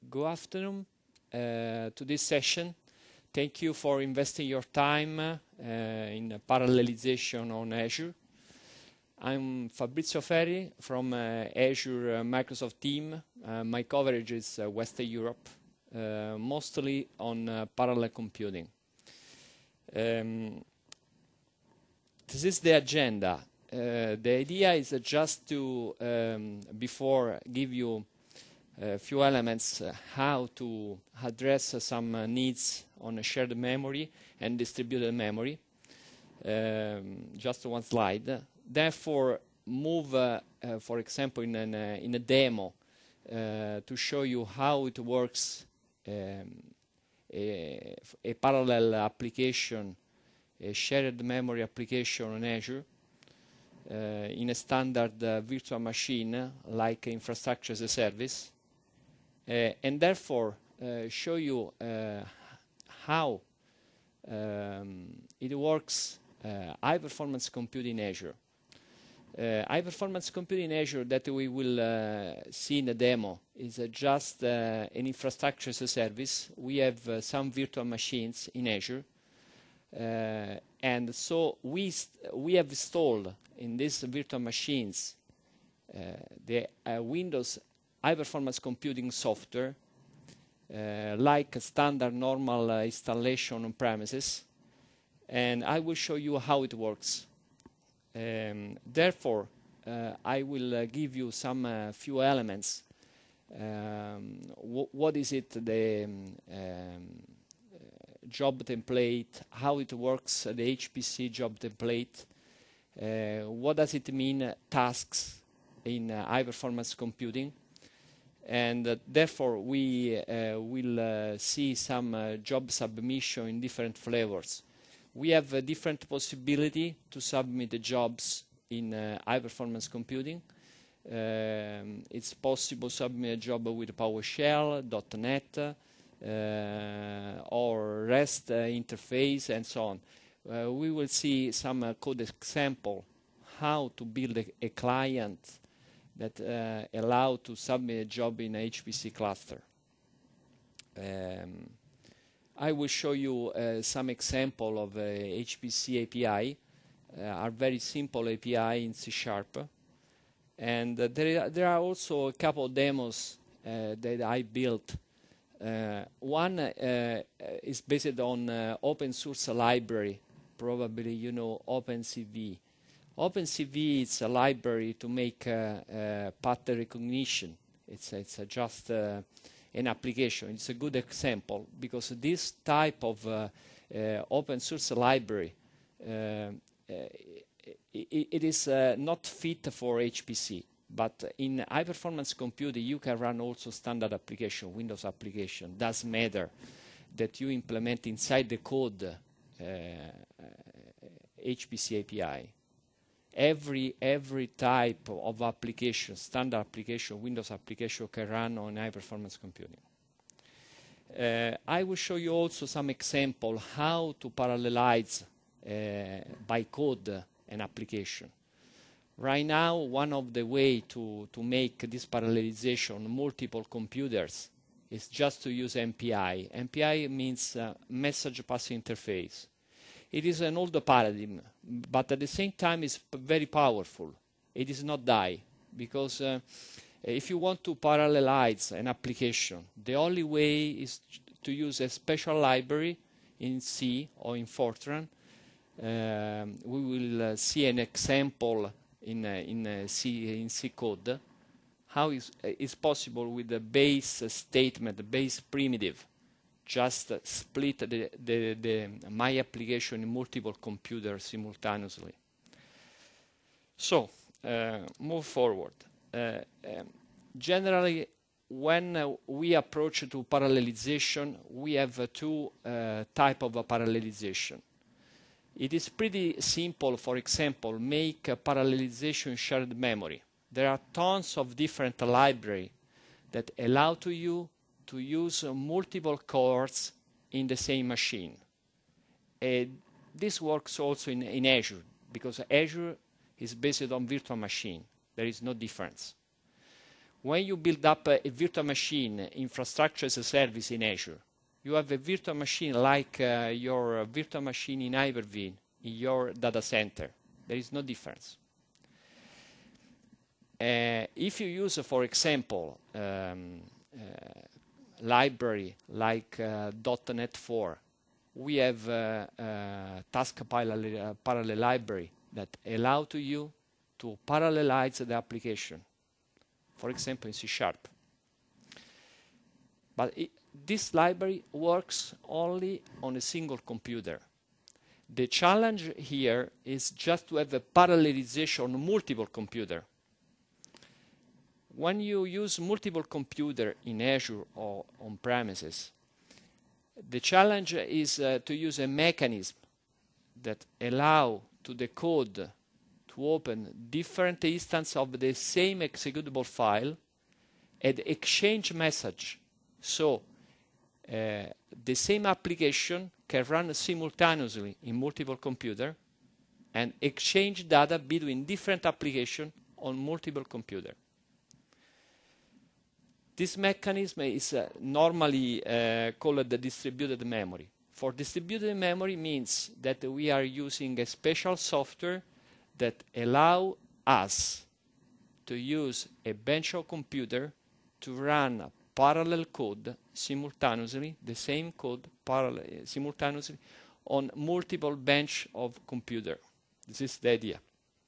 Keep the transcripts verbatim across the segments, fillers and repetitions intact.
good afternoon uh, to this session. Thank you for investing your time uh, in parallelization on Azure. I'm Fabrizio Ferri from uh, Azure uh, Microsoft team. Uh, my coverage is uh, Western Europe, uh, mostly on uh, parallel computing. Um, this is the agenda. Uh, the idea is uh, just to, um, before give you a few elements uh, how to address uh, some uh, needs on a shared memory and distributed memory. Um, just one slide. Therefore, move, uh, uh, for example, in, an, uh, in a demo uh, to show you how it works, um, a, a parallel application, a shared memory application on Azure uh, in a standard uh, virtual machine like infrastructure as a service. Uh, and therefore uh, show you uh, how um, it works uh, high performance compute in Azure. Uh, high performance compute in Azure that we will uh, see in the demo is uh, just uh, an infrastructure as a service. We have uh, some virtual machines in Azure, uh, and so we we have installed in these virtual machines uh, the uh, Windows high performance computing software, uh, like a standard normal uh, installation on premises, and I will show you how it works. Um, therefore, uh, I will uh, give you some uh, few elements. Um, wh what is it, the um, um, uh, job template, how it works, uh, the H P C job template, uh, what does it mean, uh, tasks in uh, high performance computing. And uh, therefore, we uh, will uh, see some uh, job submission in different flavors. We have a different possibility to submit the jobs in uh, high-performance computing. Um, it's possible to submit a job with PowerShell, dot net, uh, or REST uh, interface, and so on. Uh, we will see some uh, code example how to build a, a client that uh, allow to submit a job in a H P C cluster. Um, I will show you uh, some example of uh, H P C A P I, uh, are very simple A P I in C sharp. And uh, there, there are also a couple of demos uh, that I built. Uh, one uh, is based on uh, open source library, probably you know OpenCV. OpenCV is a library to make uh, uh, pattern recognition. It's, it's uh, just uh, an application. It's a good example because this type of uh, uh, open source library, uh, uh, it, it is uh, not fit for H P C. But in high performance computing, you can run also standard application, Windows application. Doesn't matter that you implement inside the code uh, H P C A P I. Every, every type of application, standard application, Windows application can run on high-performance computing. Uh, I will show you also some example how to parallelize uh, by code an application. Right now, one of the way to, to make this parallelization on multiple computers is just to use M P I. M P I means uh, message passing interface. It is an old paradigm, but at the same time it's very powerful. It is not die, because uh, if you want to parallelize an application, the only way is to use a special library in C or in Fortran. Um, we will uh, see an example in, uh, in, uh, C, in C code, how is it's possible with the base statement, the base primitive, just uh, split the, the, the my application in multiple computers simultaneously. So, uh, move forward. Uh, um, generally, when uh, we approach to parallelization, we have uh, two uh, type of uh, parallelization. It is pretty simple, for example, make a parallelization shared memory. There are tons of different libraries that allow to you to use uh, multiple cores in the same machine. Uh, this works also in, in Azure, because Azure is based on virtual machine. There is no difference. when you build up a, a virtual machine infrastructure as a service in Azure, you have a virtual machine like uh, your virtual machine in Hyper-V in your data center. There is no difference. Uh, if you use, uh, for example, um, uh, library like uh, .NET four, we have uh, uh, task parallel, uh, parallel library that allow to you to parallelize the application, for example in C sharp. But it, this library works only on a single computer. The challenge here is just to have a parallelization on multiple computers. When you use multiple computers in Azure or on premises, the challenge is uh, to use a mechanism that allow to the code to open different instances of the same executable file and exchange message. So uh, the same application can run simultaneously in multiple computers and exchange data between different applications on multiple computers. This mechanism is uh, normally uh, called the distributed memory. For distributed memory means that we are using a special software that allow us to use a bench of computer to run parallel code simultaneously, the same code parallel, uh, simultaneously on multiple bench of computer. This is the idea.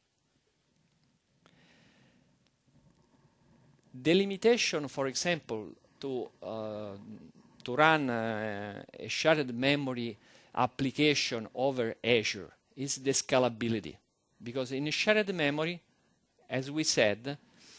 The limitation, for example, to, uh, to run uh, a shared memory application over Azure is the scalability. Because in a shared memory, as we said,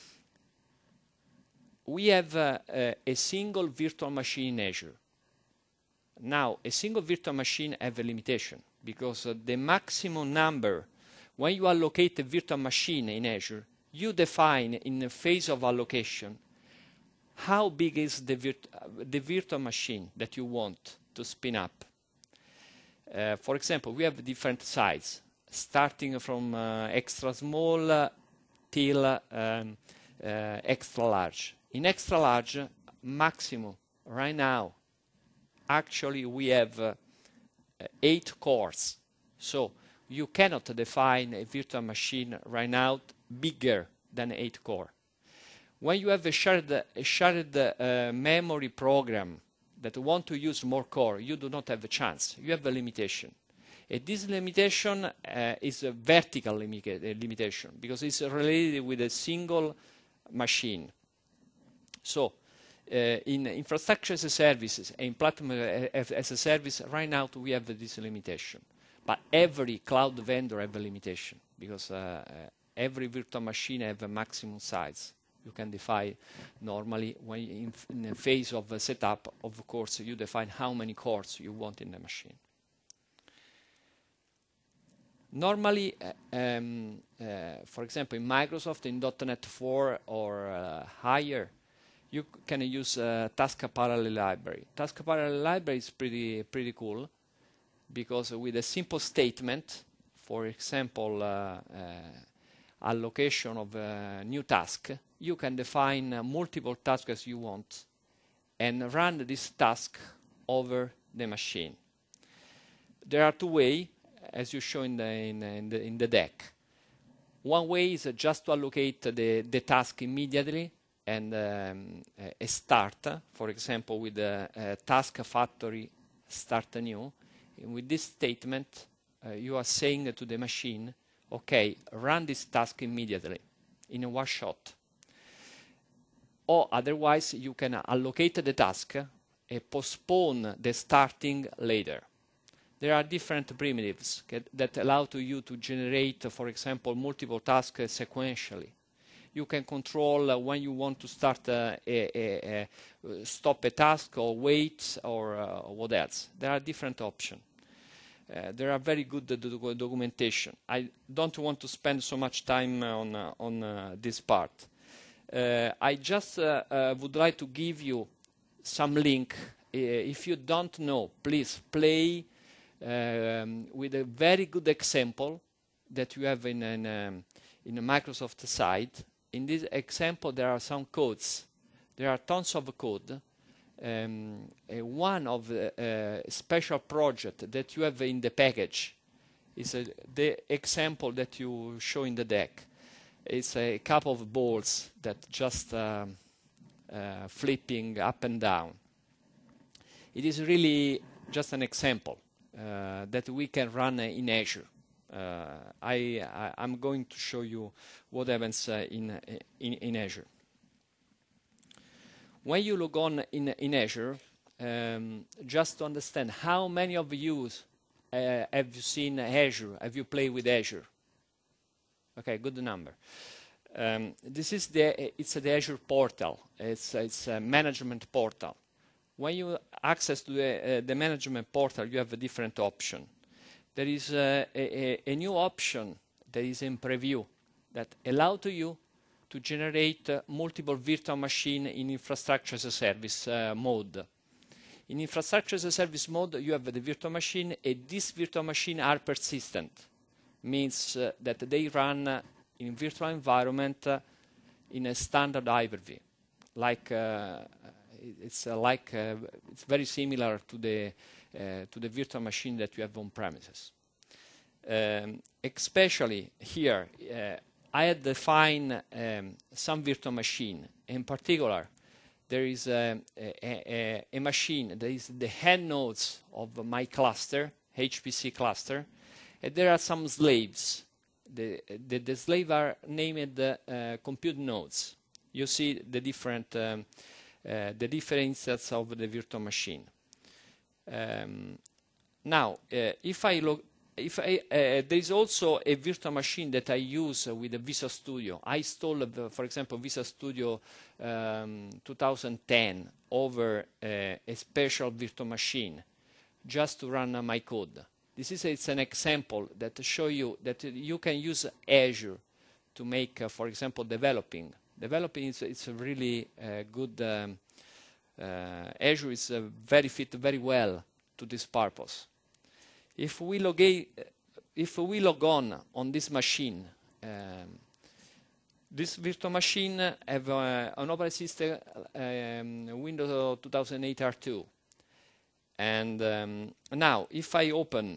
we have uh, a, a single virtual machine in Azure. Now, a single virtual machine has a limitation because uh, the maximum number, when you allocate a virtual machine in Azure, you define in the phase of allocation how big is the, virt uh, the virtual machine that you want to spin up. Uh, for example, we have different sizes, starting from uh, extra small uh, till uh, um, uh, extra large. In extra large, maximum right now, actually we have uh, eight cores. So you cannot define a virtual machine right now bigger than eight core. When you have a shared, a shared uh, memory program that want to use more core, you do not have a chance. You have a limitation. And this limitation uh, is a vertical limi limitation because it's related with a single machine. So uh, in infrastructure as a service and in platform as a service, right now we have this limitation. But every cloud vendor have a limitation because uh, uh, every virtual machine have a maximum size. You can define normally when in, in the phase of a setup, of course, you define how many cores you want in the machine. Normally, uh, um, uh, for example, in Microsoft, in .NET four or uh, higher, you can use uh, Task Parallel Library. Task Parallel Library is pretty pretty cool because with a simple statement, for example, uh, uh, allocation of a new task, you can define uh, multiple tasks as you want and run this task over the machine. There are two ways, as you show in the, in, in the, in the deck. One way is uh, just to allocate the, the task immediately and um, a start, for example, with the uh, task factory start new. And with this statement, uh, you are saying to the machine, okay, run this task immediately in a one shot. Or otherwise, you can allocate the task and postpone the starting later. There are different primitives that allow to you to generate, for example, multiple tasks sequentially. You can control uh, when you want to start uh, a, a, a stop a task or wait or uh, what else. There are different options. Uh, there are very good uh, do documentation. I don't want to spend so much time uh, on, uh, on uh, this part. Uh, I just uh, uh, would like to give you some link. Uh, if you don't know, please play um, with a very good example that you have in, an, um, in a Microsoft site. in this example, there are some codes. There are tons of code. Um, uh, one of the uh, special project that you have in the package is uh, the example that you show in the deck. It's a couple of balls that just um, uh, flipping up and down. It is really just an example uh, that we can run uh, in Azure. Uh, I, I, I'm going to show you what happens uh, in, in, in Azure. When you log on in, in Azure, um, just to understand how many of you uh, have you seen Azure, have you played with Azure? Okay, good number. Um, this is the, it's the Azure portal. It's, it's a management portal. When you access to the, uh, the management portal, you have a different option. There is uh, a, a, a new option that is in preview that allows to you to generate uh, multiple virtual machines in infrastructure as a service uh, mode. In infrastructure as a service mode, you have the virtual machine, and these virtual machines are persistent. Means uh, that they run uh, in virtual environment uh, in a standard Hyper-V. Like uh, it's uh, like uh, it's very similar to the uh, to the virtual machine that you have on premises. Um, especially here, uh, I had defined um, some virtual machine. In particular, there is a, a, a, a machine that is the head nodes of my cluster, H P C cluster, and there are some slaves. The, the, the slaves are named uh, compute nodes. You see the different um, uh, the differences of the virtual machine. Um, now, uh, if I look, if I, uh, there is also a virtual machine that I use uh, with the Visual Studio. I installed, uh, for example, Visual Studio um, two thousand ten over uh, a special virtual machine just to run uh, my code. This is it's an example that show you that uh, you can use Azure to make, uh, for example, developing. Developing is it's a really uh, good. Um, uh, Azure is uh, very fit very well to this purpose. If we log a, if we log on on this machine, um, this virtual machine have uh, an operating system um, Windows two thousand eight R two, and um, now if I open,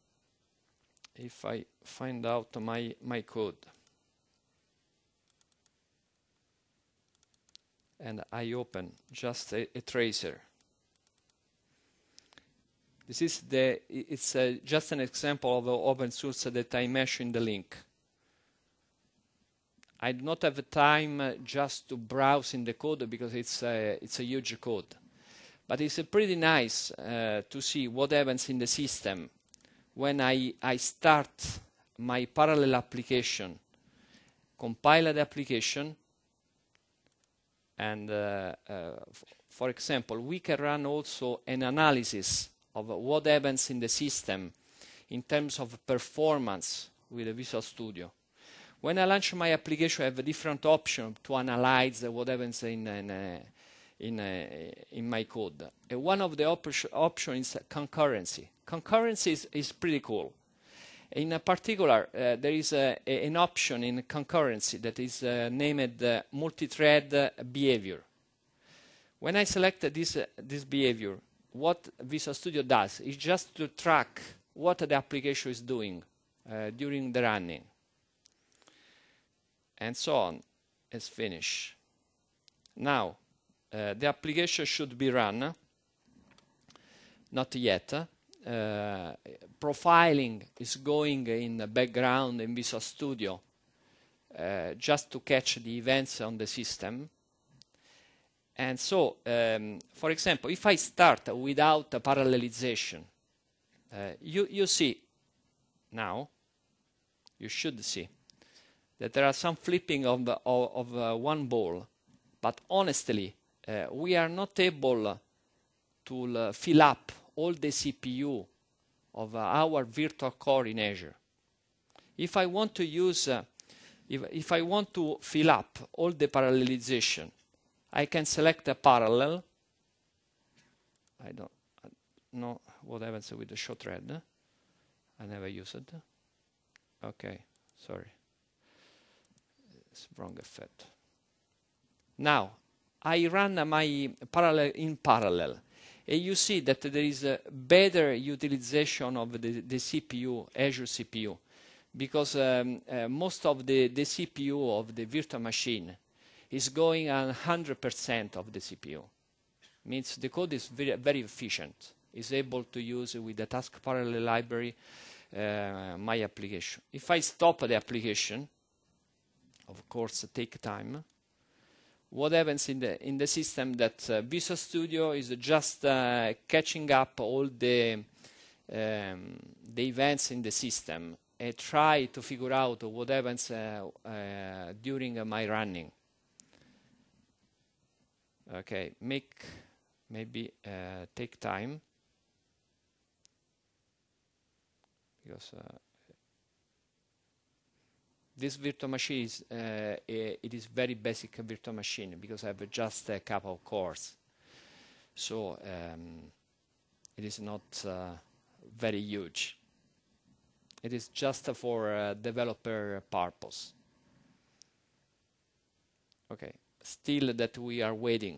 if I find out my my code, and I open just a, a tracer. This is the, it's uh, just an example of the open source that I mentioned in the link. I do not have the time uh, just to browse in the code because it's, uh, it's a huge code. But it's uh, pretty nice uh, to see what happens in the system when I, I start my parallel application, compile the application, and uh, uh, for example, we can run also an analysis of what happens in the system in terms of performance with the Visual Studio. When I launch my application, I have a different option to analyze what happens in in, uh, in, uh, in my code. And one of the op options is concurrency. Concurrency is, is pretty cool. In a particular, uh, there is a, a, an option in concurrency that is uh, named uh, multi-thread uh, behavior. When I select uh, this, uh, this behavior, what Visual Studio does is just to track what the application is doing uh, during the running. And so on. It's finished. Now, uh, the application should be run. Not yet. Uh, profiling is going in the background in Visual Studio uh, just to catch the events on the system. And so, um, for example, if I start without a parallelization, uh, you, you see now, you should see that there are some flipping of, the, of, of uh, one ball, but honestly, uh, we are not able to uh, fill up all the C P U of uh, our virtual core in Azure. If I want to use, uh, if, if I want to fill up all the parallelization, I can select a parallel. I don't know what happens with the show thread. I never use it. Okay, sorry. it's wrong effect. Now, I run uh, my parallel in parallel, and you see that there is a better utilization of the, the C P U, Azure C P U, because um, uh, most of the, the C P U of the virtual machine is going on one hundred percent of the C P U. Means the code is very, very efficient. Is able to use with the task parallel library uh, my application. If I stop the application, of course, take time. What happens in the in the system that uh, Visual Studio is just uh, catching up all the um, the events in the system and try to figure out what happens uh, uh, during uh, my running. Okay, make maybe uh, take time. Because uh, this virtual machine is uh, it is very basic virtual machine because I have just a couple of cores, so um, it is not uh, very huge. It is just for uh, developer purpose. Okay, still that we are waiting.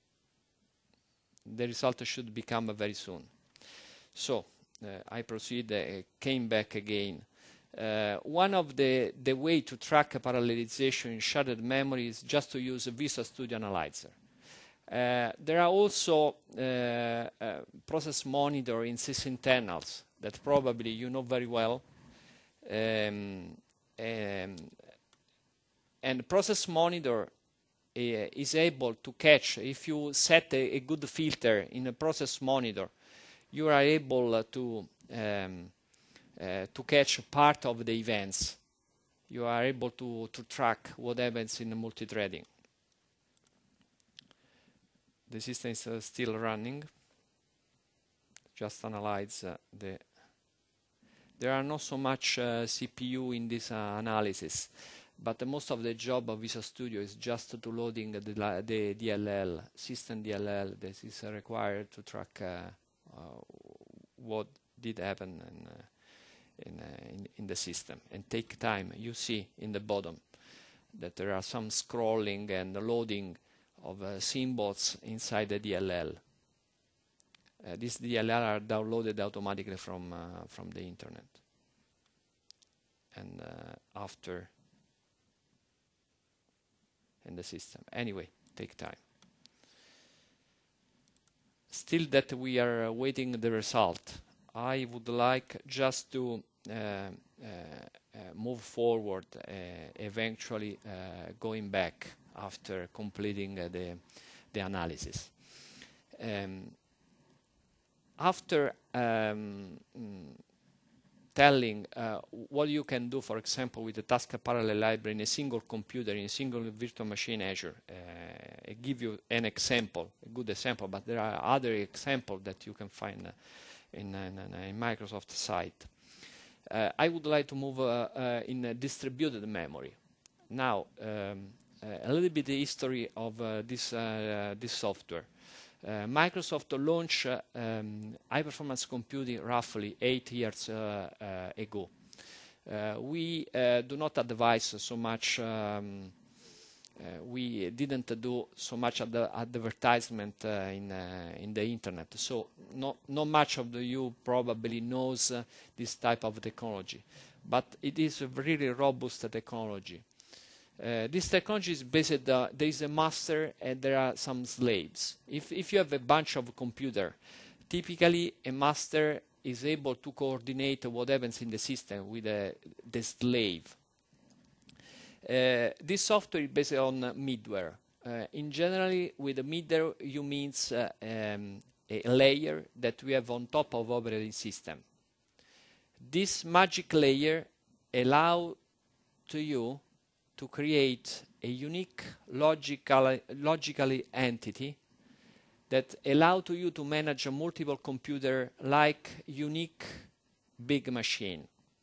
The result should become very soon. So. Uh, I proceed, uh, came back again. Uh, one of the, the way to track parallelization in shared memory is just to use a Visual Studio Analyzer. Uh, there are also uh, uh, process monitor in sysinternals that probably you know very well. Um, um, and process monitor uh, is able to catch, if you set a, a good filter in a process monitor, you are able uh, to um, uh, to catch part of the events. You are able to, to track what happens in multi-threading. The system is uh, still running. Just analyze uh, the... There are not so much uh, C P U in this uh, analysis, but uh, most of the job of Visual Studio is just to loading the, the D L L, system D L L that is uh, required to track uh, Uh, what did happen in, uh, in, uh, in, in the system and take time. You see in the bottom that there are some scrolling and loading of uh, symbols inside the D L L. Uh, these D L L are downloaded automatically from uh, from the internet, and uh, after in the system. Anyway, take time. Still that we are uh, waiting the result. I would like just to uh, uh, uh, move forward, uh, eventually uh, going back after completing uh, the, the analysis. Um, after um, mm, telling uh, what you can do, for example, with the task parallel library in a single computer, in a single virtual machine Azure. Uh, I give you an example, a good example, but there are other examples that you can find uh, in, in, in Microsoft site. Uh, I would like to move uh, uh, in a distributed memory. Now, um, uh, a little bit the history of uh, this, uh, this software. Uh, Microsoft launched uh, um, high-performance computing roughly eight years uh, uh, ago. Uh, we uh, do not advise so much, um, uh, we didn't do so much ad advertisement uh, in, uh, in the internet, so not, not much of the you probably knows uh, this type of technology, but it is a really robust technology. Uh, this technology is based, uh, there is a master and there are some slaves. If, if you have a bunch of computers, typically a master is able to coordinate what happens in the system with uh, the slave. Uh, this software is based on uh, middleware. Uh, in generally, with the middleware, you mean uh, um, a layer that we have on top of operating system. This magic layer allows to you to create a unique logical, logically entity that allow to you to manage a multiple computer like unique big machine.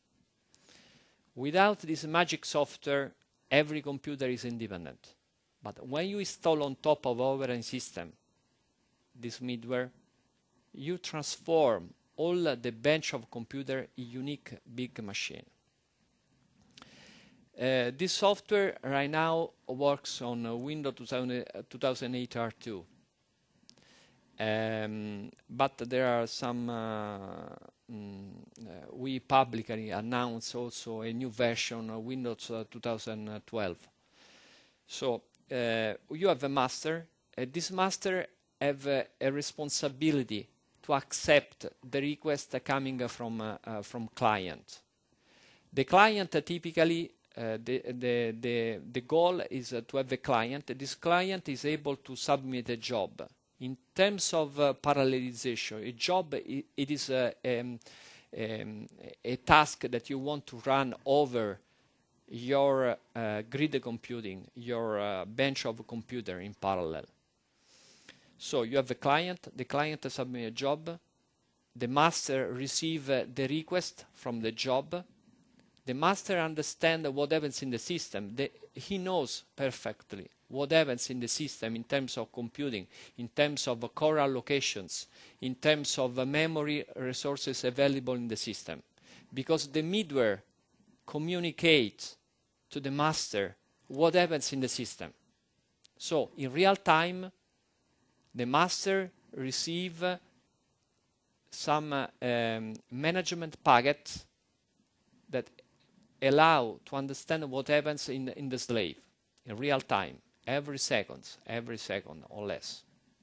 Without this magic software, every computer is independent. But when you install on top of operating system this middleware, you transform all uh, the bench of computer in unique big machine. Uh, this software right now works on uh, Windows two thousand eight R two. Um, but there are some, uh, mm, uh, we publicly announce also a new version of Windows uh, two thousand twelve. So uh, you have a master. Uh, this master have uh, a responsibility to accept the request coming from uh, uh, from client. The client uh, typically uh, the, the the the goal is uh, to have a client. This client is able to submit a job. In terms of uh, parallelization, a job I it is uh, um, um, a task that you want to run over your uh, grid computing, your uh, bench of computer in parallel. So you have a client, the client submits a job, the master receives uh, the request from the job, the master understands what happens in the system. The, he knows perfectly what happens in the system in terms of computing, in terms of uh, core allocations, in terms of uh, memory resources available in the system. Because the middleware communicates to the master what happens in the system. So in real time, the master receives uh, some uh, um, management packets that allow to understand what happens in, in the slave in real time, every second, every second or less.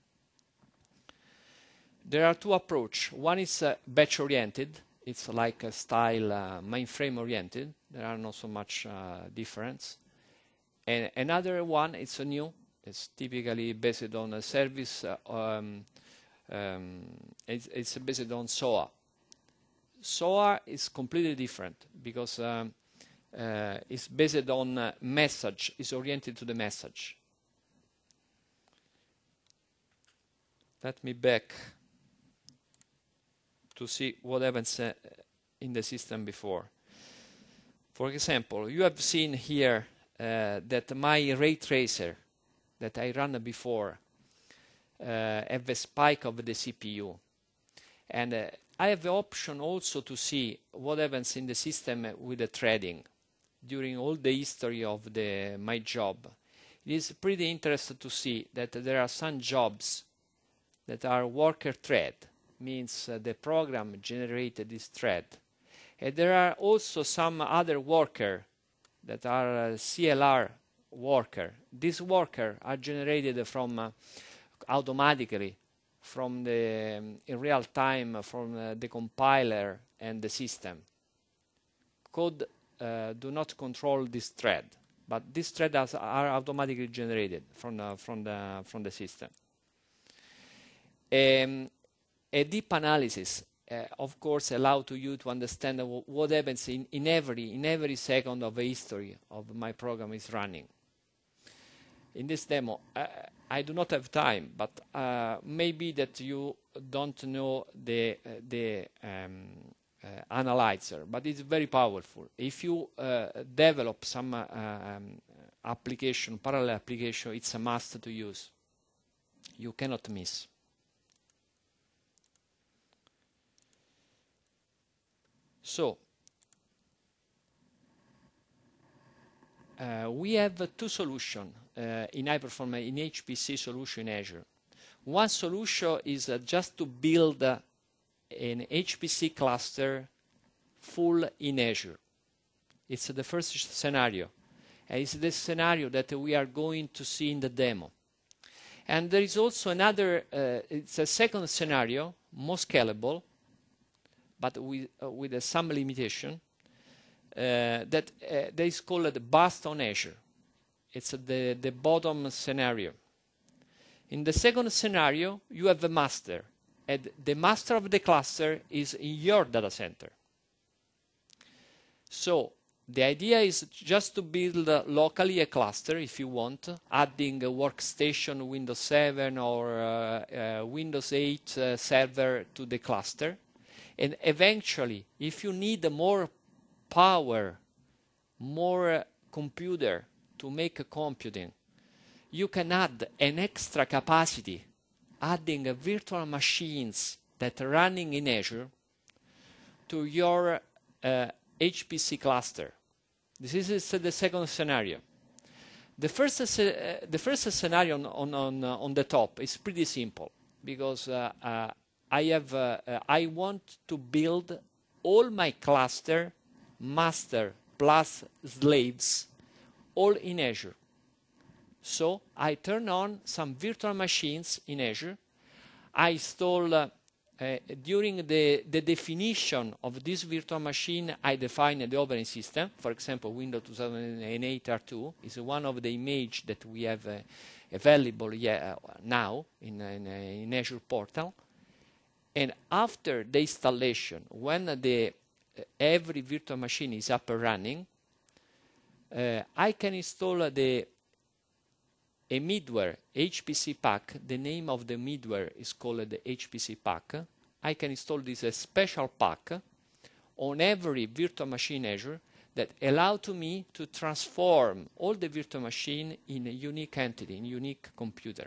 There are two approaches. One is uh, batch-oriented. It's like a style uh, mainframe-oriented. There are not so much uh, difference. And another one, it's a new. It's typically based on a service. Uh, um, um, it's, it's based on S O A. S O A is completely different because um, uh, it's based on uh, message. It's oriented to the message. Let me back to see what happens uh, in the system before. For example, you have seen here uh, that my ray tracer that I ran before uh, have a spike of the C P U. And uh, I have the option also to see what happens in the system with the threading during all the history of the, my job. It is pretty interesting to see that there are some jobs that are worker thread, means uh, the program generated this thread. And there are also some other worker that are uh, C L R worker. These worker are generated from uh, automatically from the um, in real time from uh, the compiler and the system. Code uh, do not control this thread, but these threads are automatically generated from the, from the from the system. Um, a deep analysis, uh, of course, allows to you to understand uh, what happens in, in every in every second of the history of my program is running. In this demo, uh, I do not have time, but uh, maybe that you don't know the uh, the um, uh, analyzer, but it's very powerful. If you uh, develop some uh, um, application, parallel application, it's a must to use. You cannot miss. So, uh, we have uh, two solutions uh, in high performance, in H P C solution in Azure. One solution is uh, just to build uh, an H P C cluster full in Azure. It's uh, the first scenario. And it's the scenario that we are going to see in the demo. And there is also another, uh, it's a second scenario, more scalable, but with, uh, with uh, some limitation, uh, that uh, that is called Burst on Azure. It's uh, the, the bottom scenario. In the second scenario, you have a master, and the master of the cluster is in your data center. So the idea is just to build uh, locally a cluster, if you want, adding a workstation Windows seven or uh, uh, Windows eight uh, server to the cluster. And eventually, if you need more power, more uh, computer to make a computing, you can add an extra capacity, adding uh, virtual machines that are running in Azure to your uh, H P C cluster. This is uh, the second scenario. The first, uh, the first scenario on, on, on, uh, on the top is pretty simple, because uh, uh, I, have, uh, uh, I want to build all my cluster, master plus slaves, all in Azure. So I turn on some virtual machines in Azure. I install, uh, uh, during the, the definition of this virtual machine, I define the operating system. For example, Windows two thousand eight R two is one of the images that we have uh, available yeah, uh, now in, in, uh, in Azure portal. And after the installation, when the, uh, every virtual machine is up and running, uh, I can install the a middleware H P C pack. The name of the middleware is called the H P C pack. I can install this a special pack on every virtual machine Azure that allow to me to transform all the virtual machine in a unique entity, in unique computer.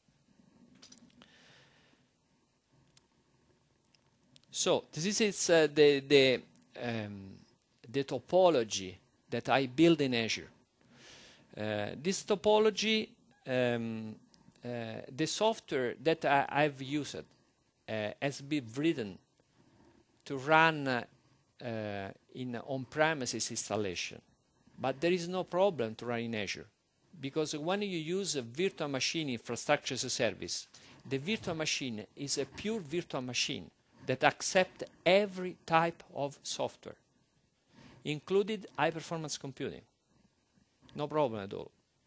So this is uh, the the, um, the topology that I build in Azure. Uh, this topology, um, uh, the software that I, I've used uh, has been written to run uh, uh, in on-premises installation, but there is no problem to run in Azure, because when you use a virtual machine infrastructure as a service, the virtual machine is a pure virtual machine that accepts every type of software, included high-performance computing. No problem at all.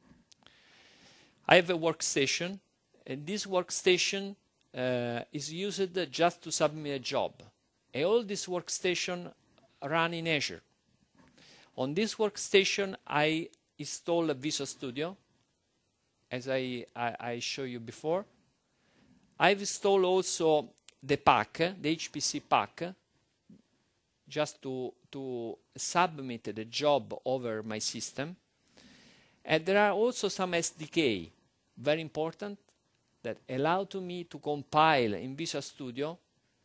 I have a workstation, and this workstation uh, is used just to submit a job. And all this workstation run in Azure. On this workstation, I install Visual Studio, as I, I, I showed you before. I've installed also the pack, the H P C pack, just to, to submit the job over my system. And there are also some S D K, very important, that allow to me to compile in Visual Studio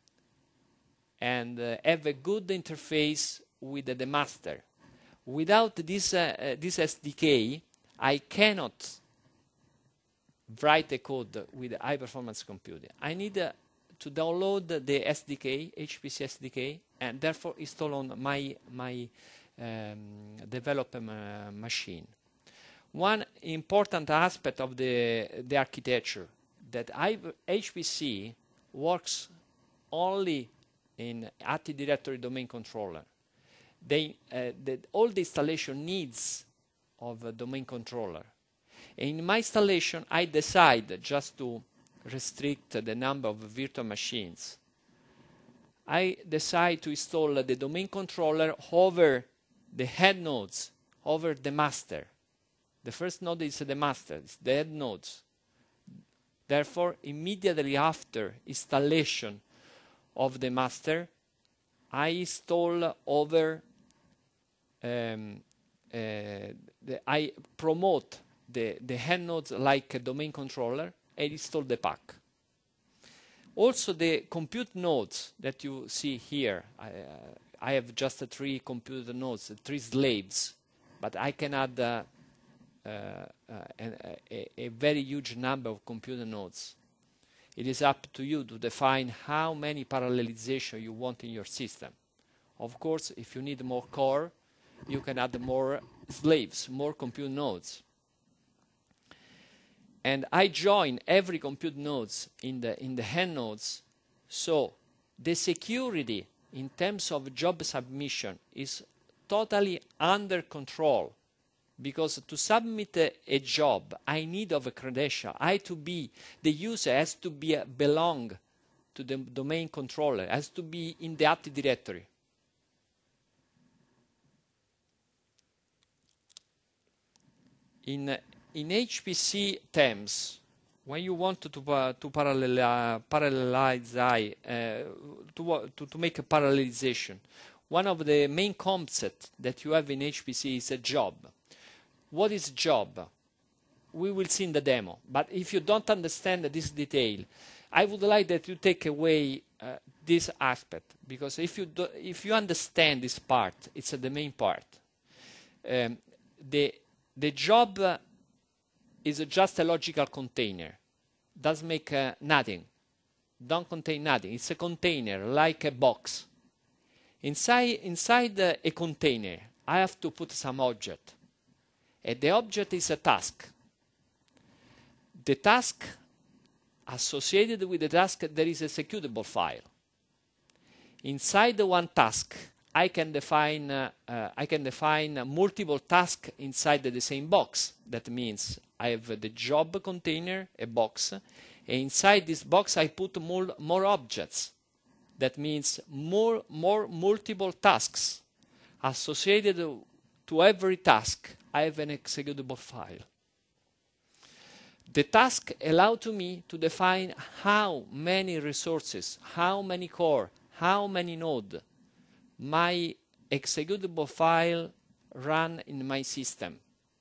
and uh, have a good interface with uh, the master. Without this, uh, uh, this S D K, I cannot write a code with high-performance computing. I need uh, to download the S D K, H P C S D K, and therefore install on my, my um, development uh, machine. One important aspect of the, the architecture that H P C works only in Active Directory domain controller. They, uh, the, all the installation needs of a domain controller. In my installation, I decide just to restrict the number of virtual machines. I decide to install the domain controller over the head nodes, over the master. The first node is the master, it's the head nodes. Therefore, immediately after installation of the master, I install over, um, uh, the, I promote the, the head nodes like a domain controller and install the pack. Also, the compute nodes that you see here, I, uh, I have just uh, three compute nodes, three slaves, but I can add uh, Uh, uh, a, a very huge number of computer nodes. It is up to you to define how many parallelization you want in your system. Of course, if you need more core, you can add more slaves, more compute nodes. And I join every compute nodes in the in the hand nodes, so the security in terms of job submission is totally under control. Because to submit a, a job, I need of a credential. I to be, the user has to be uh, belong to the domain controller, has to be in the Active Directory. In, uh, in H P C terms, when you want to, uh, to parallel, uh, parallelize, uh, to, uh, to, to make a parallelization, one of the main concepts that you have in H P C is a job. What is job? We will see in the demo. But if you don't understand this detail, I would like that you take away uh, this aspect, because if you do, if you understand this part, it's uh, the main part. um, the, the job uh, is just a logical container. Does make uh, nothing. Don't contain nothing. It's a container, like a box. Inside, inside uh, a container, I have to put some object. And the object is a task. The task, associated with the task, there is a executable file. Inside the one task, I can define uh, uh, I can define uh, multiple tasks inside the same box. That means I have uh, the job container, a box, and inside this box I put more, more objects. That means more, more multiple tasks. Associated to every task, I have an executable file. The task allows to me to define how many resources, how many core, how many nodes my executable file run in my system.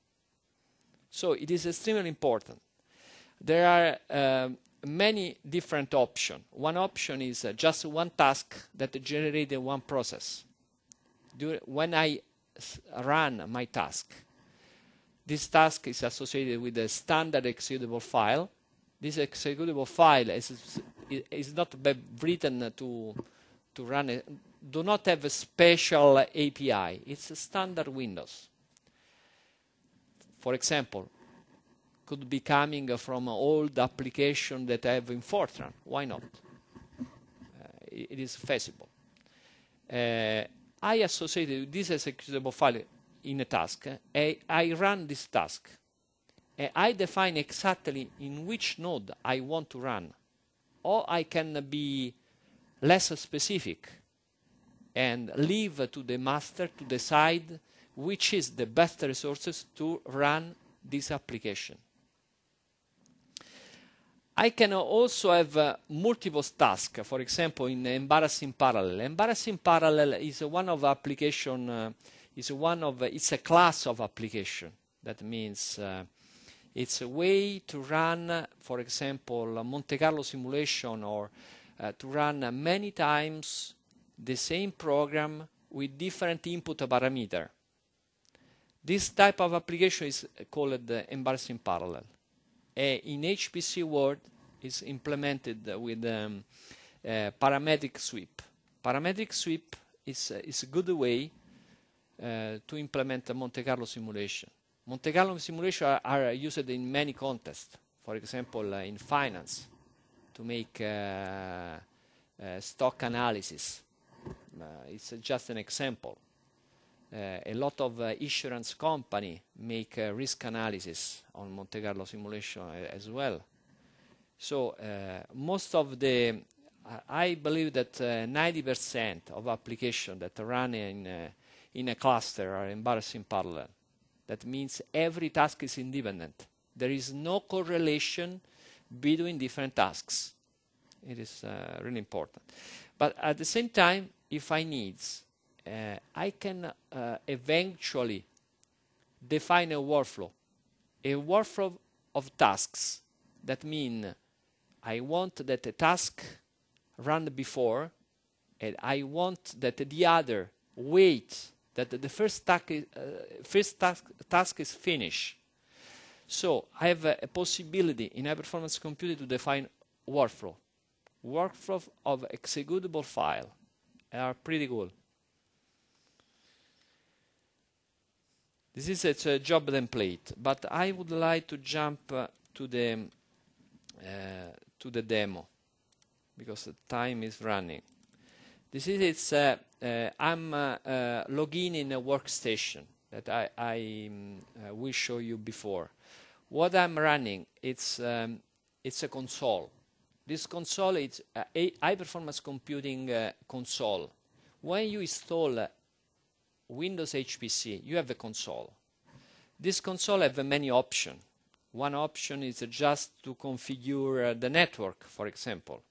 So it is extremely important. There are uh, many different options. One option is uh, just one task that generates one process. Do, when I run my task, this task is associated with a standard executable file. This executable file is, is not written to, to run a, do not have a special A P I. It's a standard Windows. For example, could be coming from an old application that I have in Fortran. Why not? Uh, it is feasible. Uh, I associated this executable file in a task. Uh, I run this task. Uh, I define exactly in which node I want to run. Or I can be less specific and leave to the master to decide which is the best resources to run this application. I can also have uh, multiple tasks, for example, in embarrassing parallel. Embarrassing parallel is one of application, uh, is one of, uh, it's a class of application. That means uh, it's a way to run, uh, for example, a Monte Carlo simulation, or uh, to run uh, many times the same program with different input parameter. This type of application is called uh, embarrassing parallel. Uh, in H P C world is implemented with um, uh, parametric sweep. Parametric sweep is, uh, is a good way uh, to implement a Monte Carlo simulation. Monte Carlo simulation are, are used in many contexts. For example, uh, in finance, to make uh, uh, stock analysis. Uh, it's uh, just an example. Uh, a lot of uh, insurance company make uh, risk analysis on Monte Carlo simulation uh, as well. So uh, most of the, uh, I believe that uh, ninety percent of applications that run in, uh, in a cluster are embarrassing parallel. That means every task is independent. There is no correlation between different tasks. It is uh, really important. But at the same time, if I need, uh, I can uh, eventually define a workflow. A workflow of tasks. That means I want that a task run before, and I want that the other wait that the first task is, uh, first task, task is finished. So I have a, a possibility in high performance computing to define workflow. Workflow of executable file are pretty good. This is a, it's a job template, but I would like to jump uh, to the uh, to the demo because the time is running. This is it's. Uh, uh, I'm uh, uh, logging in a workstation that I, I um, uh, will show you before. What I'm running, it's um, it's a console. This console is a high performance computing uh, console. When you install uh, Windows H P C, you have a console. This console has many options. One option is uh, just to configure uh, the network, for example.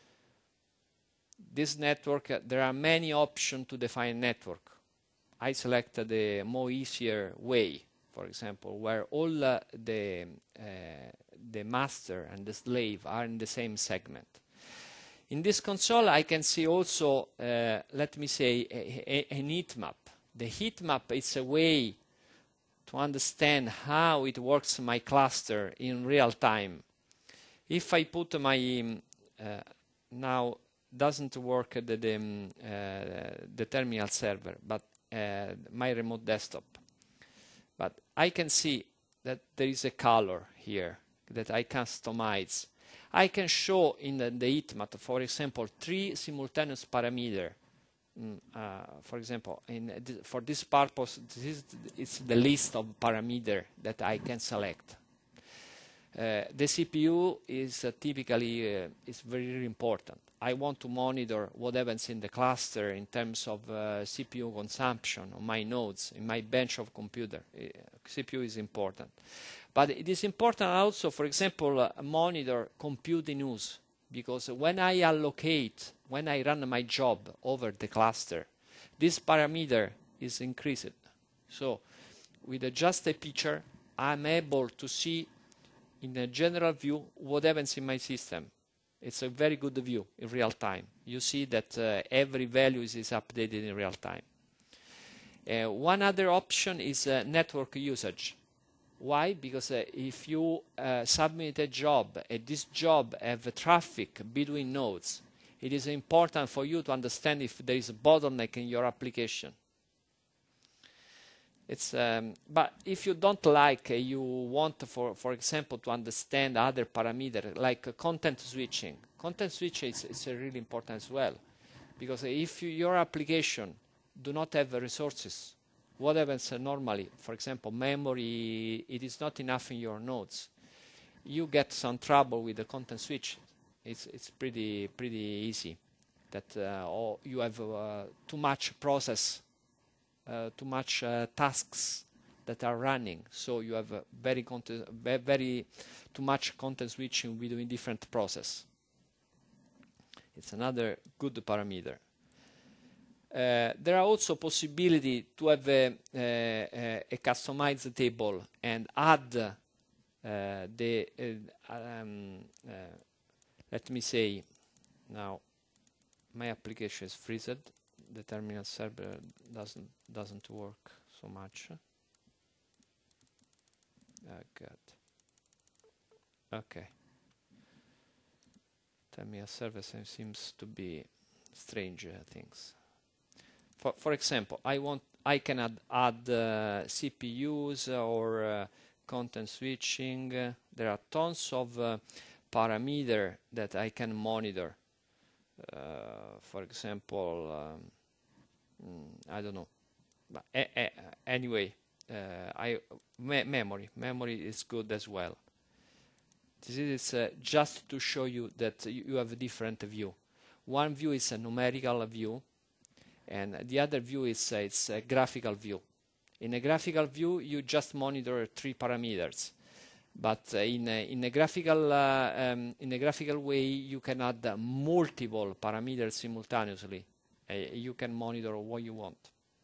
This network, uh, there are many options to define network. I select uh, the more easier way, for example, where all uh, the uh, the master and the slave are in the same segment. In this console, I can see also, uh, let me say, a, a, an heat map. The heat map is a way to understand how it works my cluster in real time. If I put my uh, now doesn't work the the, um, uh, the terminal server, but uh, my remote desktop. But I can see that there is a color here that I customize. I can show in the, the heat map, for example, three simultaneous parameters. Mm, uh, for example, in th for this purpose, this is it's the list of parameters that I can select. Uh, the C P U is uh, typically uh, is very, very important. I want to monitor what happens in the cluster in terms of uh, C P U consumption on my nodes, in my bench of computer. Uh, C P U is important. But it is important also, for example, uh, monitor compute in use, because when I allocate, when I run my job over the cluster, this parameter is increased. So with a just a picture, I'm able to see in a general view what happens in my system. It's a very good view in real time. You see that uh, every value is, is updated in real time. Uh, one other option is uh, network usage. Why? Because uh, if you uh, submit a job and this job have traffic between nodes, it is important for you to understand if there is a bottleneck in your application. It's, um, but if you don't like, uh, you want, for, for example, to understand other parameters like uh, content switching. Content switching is, is uh, really important as well, because if you, your application do not have uh, resources, what happens uh, normally? For example, memory, it is not enough in your nodes. You get some trouble with the content switch. It's, it's pretty, pretty easy that uh, or you have uh, too much process Uh, too much uh, tasks that are running, so you have uh, very content, very too much content switching between different process. It's another good parameter. Uh, there are also possibility to have a, a, a customized table and add uh, the uh, um, uh, let me say now my application is freezed. The terminal server doesn't doesn't work so much. Oh God. Okay. Terminal server seems to be strange uh, things. For for example, I want I can add add uh, C P Us or uh, content switching. Uh, there are tons of uh, parameters that I can monitor. Uh, for example. Um, Mm, I don't know, but eh, eh, anyway, uh, I me memory memory is good as well. This is uh, just to show you that you, you have a different view. One view is a numerical view, and the other view is uh, it's a graphical view. In a graphical view, you just monitor three parameters, but uh, in a, in a graphical uh, um, in a graphical way, you can add uh, multiple parameters simultaneously. Uh, you can monitor what you want.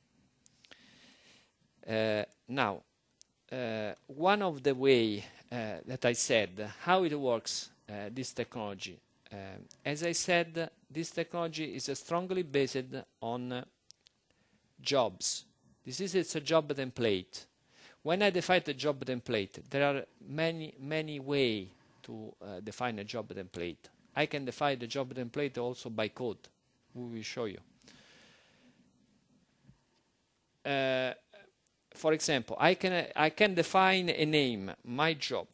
Uh, now, uh, one of the way uh, that I said, how it works, uh, this technology. Uh, as I said, this technology is uh, strongly based on uh, jobs. This is it's a job template. When I define the job template, there are many, many ways to uh, define a job template. I can define the job template also by code. We will show you. Uh, for example, I can uh, I can define a name, my job.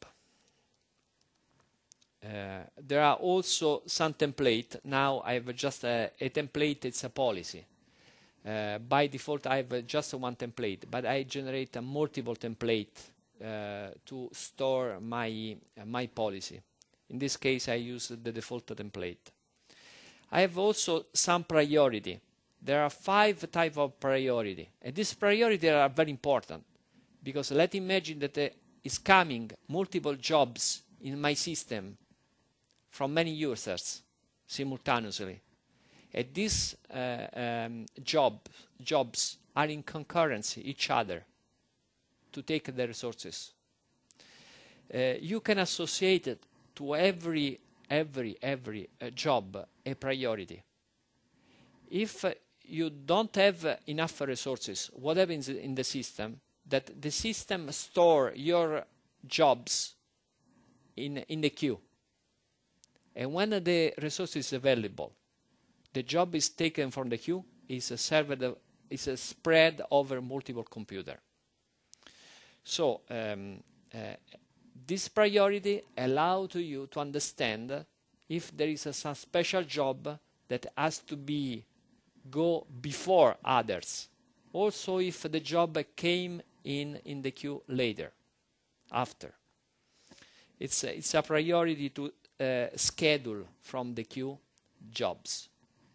Uh, there are also some template. Now I have just a, a template. It's a policy. Uh, by default, I have uh, just one template, but I generate a multiple template uh, to store my uh, my policy. In this case, I use the default template. I have also some priority. There are five types of priority, and these priority are very important, because let's imagine that there is coming multiple jobs in my system from many users simultaneously, and these uh, um, job, jobs are in concurrency each other to take the resources. Uh, you can associate it to every every every uh, job a priority. If uh, you don't have uh, enough resources, what happens in the system? that the system store your jobs in, in the queue. And when the resource is available, the job is taken from the queue, is served, is spread over multiple computers. So um, uh, this priority allows you to understand if there is a, some special job that has to be go before others. Also if the job came in in the queue later, after. It's a, it's a priority to uh, schedule from the queue jobs.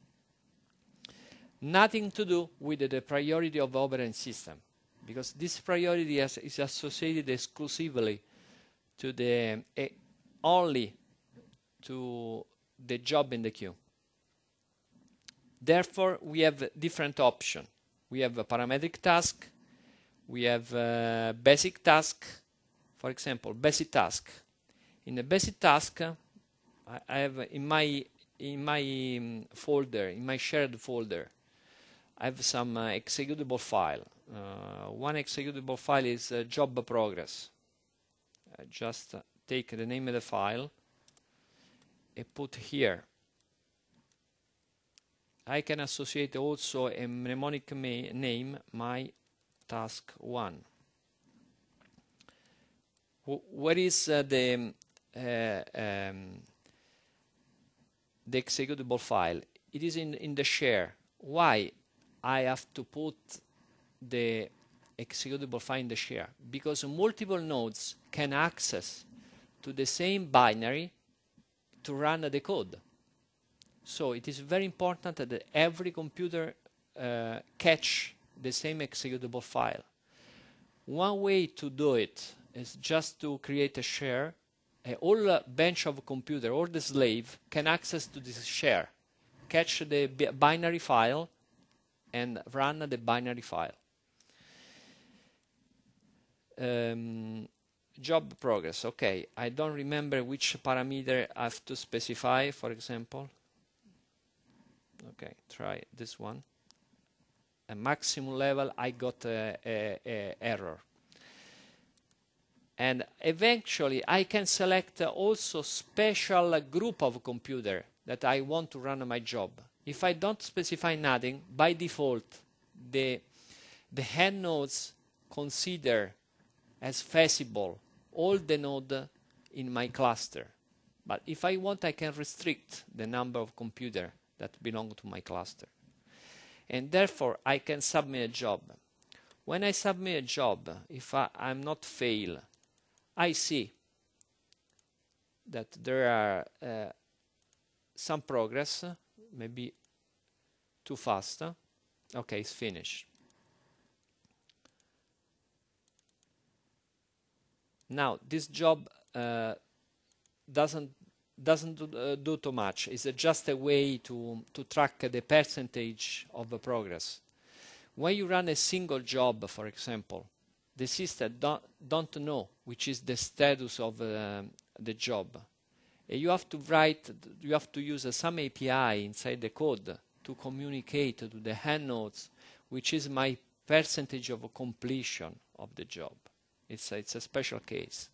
Nothing to do with the priority of the operating system, because this priority is, is associated exclusively to the uh, only to the job in the queue. Therefore, we have different options. We have a parametric task, we have a basic task. For example, basic task. In the basic task, I, I have in my in my um, folder, in my shared folder, I have some uh, executable file. Uh, one executable file is uh, job progress. I just uh, take the name of the file and put here. I can associate also a mnemonic name, my task one. Wh where is uh, the uh, um, the executable file? It is in in the share. Why I have to put the executable file in the share? Because multiple nodes can access to the same binary to run the code. So it is very important that every computer uh, catch the same executable file. One way to do it is just to create a share. Uh, all uh, bench of computer, all the slave can access to this share, catch the binary file and run the binary file. Um, job progress. Okay, I don't remember which parameter I have to specify, for example. Okay, try this one. A maximum level, I got a, a, a error. And eventually I can select uh, also special uh, group of computer that I want to run my job. If I don't specify nothing, by default the the head nodes consider as feasible all the nodes in my cluster. But if I want, I can restrict the number of computers that belong to my cluster. And therefore, I can submit a job. When I submit a job, if I, I'm not fail, I see that there are uh, some progress, maybe too fast. Okay, it's finished. Now, this job uh, doesn't doesn't do, uh, do too much. It's uh, just a way to, to track uh, the percentage of the progress. When you run a single job, for example, the system don't, don't know which is the status of uh, the job. And you have to write, you have to use uh, some A P I inside the code to communicate to the hand nodes which is my percentage of completion of the job. It's a, it's a special case.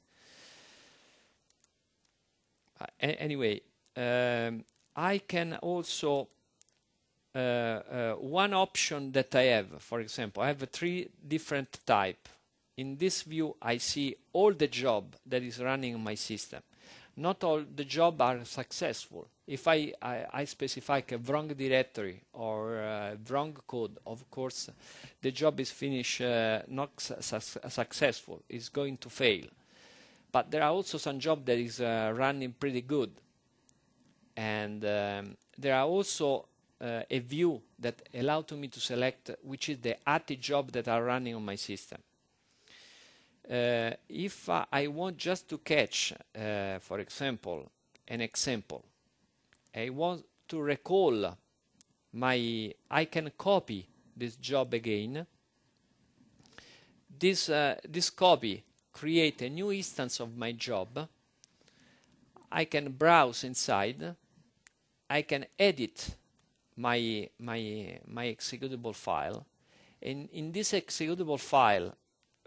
Uh, anyway, um, I can also, uh, uh, one option that I have, for example, I have three different types. In this view, I see all the job that is running in my system. Not all the jobs are successful. If I, I, I specify a wrong directory or uh, wrong code, of course, the job is finished uh, not su su successful. It's going to fail. But there are also some jobs that is uh, running pretty good. And um, there are also uh, a view that allows me to select which is the active job that are running on my system. Uh, if uh, I want just to catch, uh, for example, an example, I want to recall my, I can copy this job again. This, uh, this copy create a new instance of my job. I can browse inside. I can edit my, my, my executable file. And in this executable file,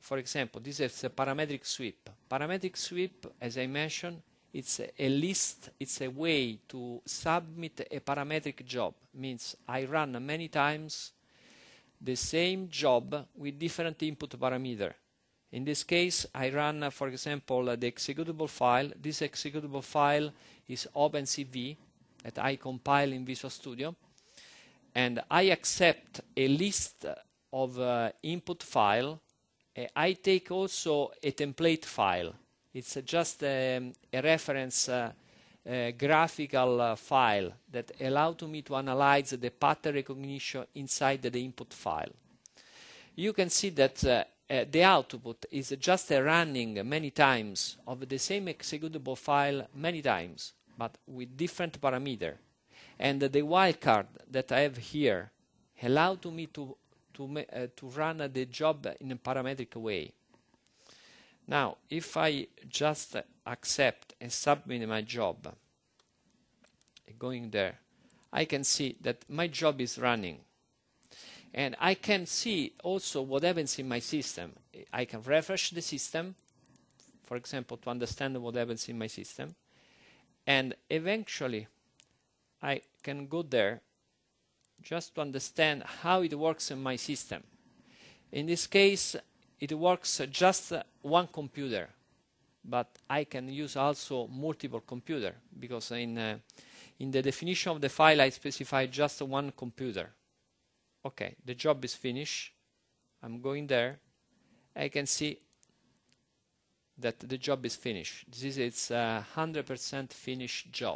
for example, this is a parametric sweep. Parametric sweep, as I mentioned, it's a, a list, it's a way to submit a parametric job. Means I run many times the same job with different input parameter. In this case, I run, uh, for example, uh, the executable file. This executable file is OpenCV that I compile in Visual Studio. And I accept a list of uh, input file. Uh, I take also a template file. It's uh, just um, a reference uh, uh, graphical uh, file that allows me to analyze the pattern recognition inside the input file. You can see that uh, uh, the output is just a running many times of the same executable file many times, but with different parameter. And the wildcard that I have here allow to me to to uh, to run uh, the job in a parametric way. Now, if I just accept and submit my job, going there, I can see that my job is running. And I can see also what happens in my system. I can refresh the system, for example, to understand what happens in my system. And eventually, I can go there just to understand how it works in my system. In this case, it works just one computer, but I can use also multiple computer because in, uh, in the definition of the file I specify just one computer. Okay, the job is finished. I'm going there. I can see that the job is finished. This is its uh, one hundred percent finished job.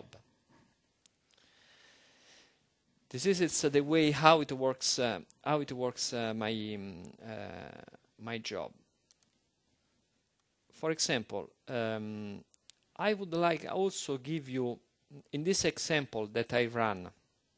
This is it's, uh, the way how it works. Uh, how it works uh, my um, uh, my job. For example, um, I would like also give you in this example that I run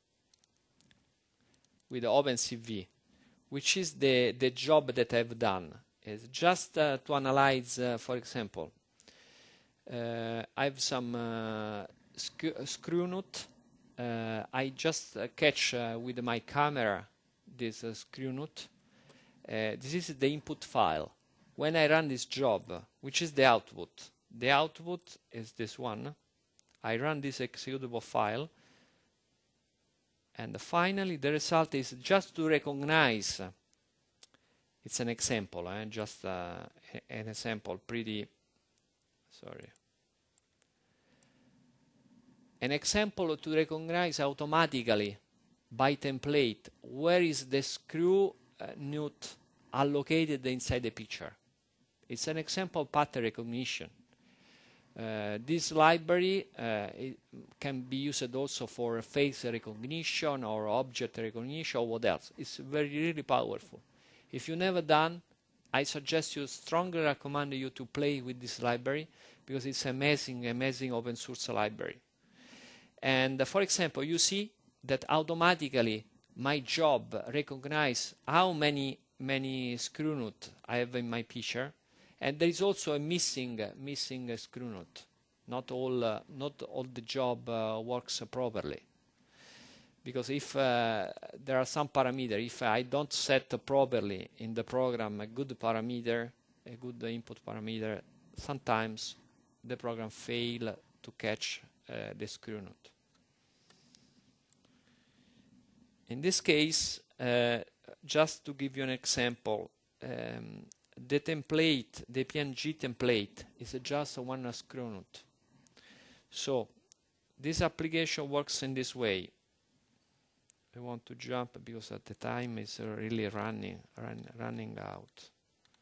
with OpenCV, which is the the job that I've done. Is just uh, to analyze, uh, for example, uh, I have some uh, sc screw nut. Uh, I just uh, catch uh, with my camera this uh, screw nut. Uh, this is the input file. When I run this job, which is the output, the output is this one. I run this executable file, and finally the result is just to recognize. It's an example, eh? just uh, an example, pretty, sorry. An example to recognize automatically by template where is the screw uh, nut allocated inside the picture. It's an example pattern recognition. Uh, this library uh, it can be used also for face recognition or object recognition or what else. It's very, really powerful. If you never done, I suggest you, strongly recommend you to play with this library because it's amazing, amazing open source library. And uh, for example, you see that automatically my job recognize how many many screw nut I have in my picture, and there is also a missing uh, missing uh, screw nut. Not all uh, not all the job uh, works uh, properly. Because if uh, there are some parameters, if I don't set properly in the program a good parameter, a good input parameter, sometimes the program fail to catch uh, the screw nut. In this case, uh, just to give you an example, um, the template, the P N G template, is just one screw nut. So this application works in this way. I want to jump because at the time is uh, really running run, running out.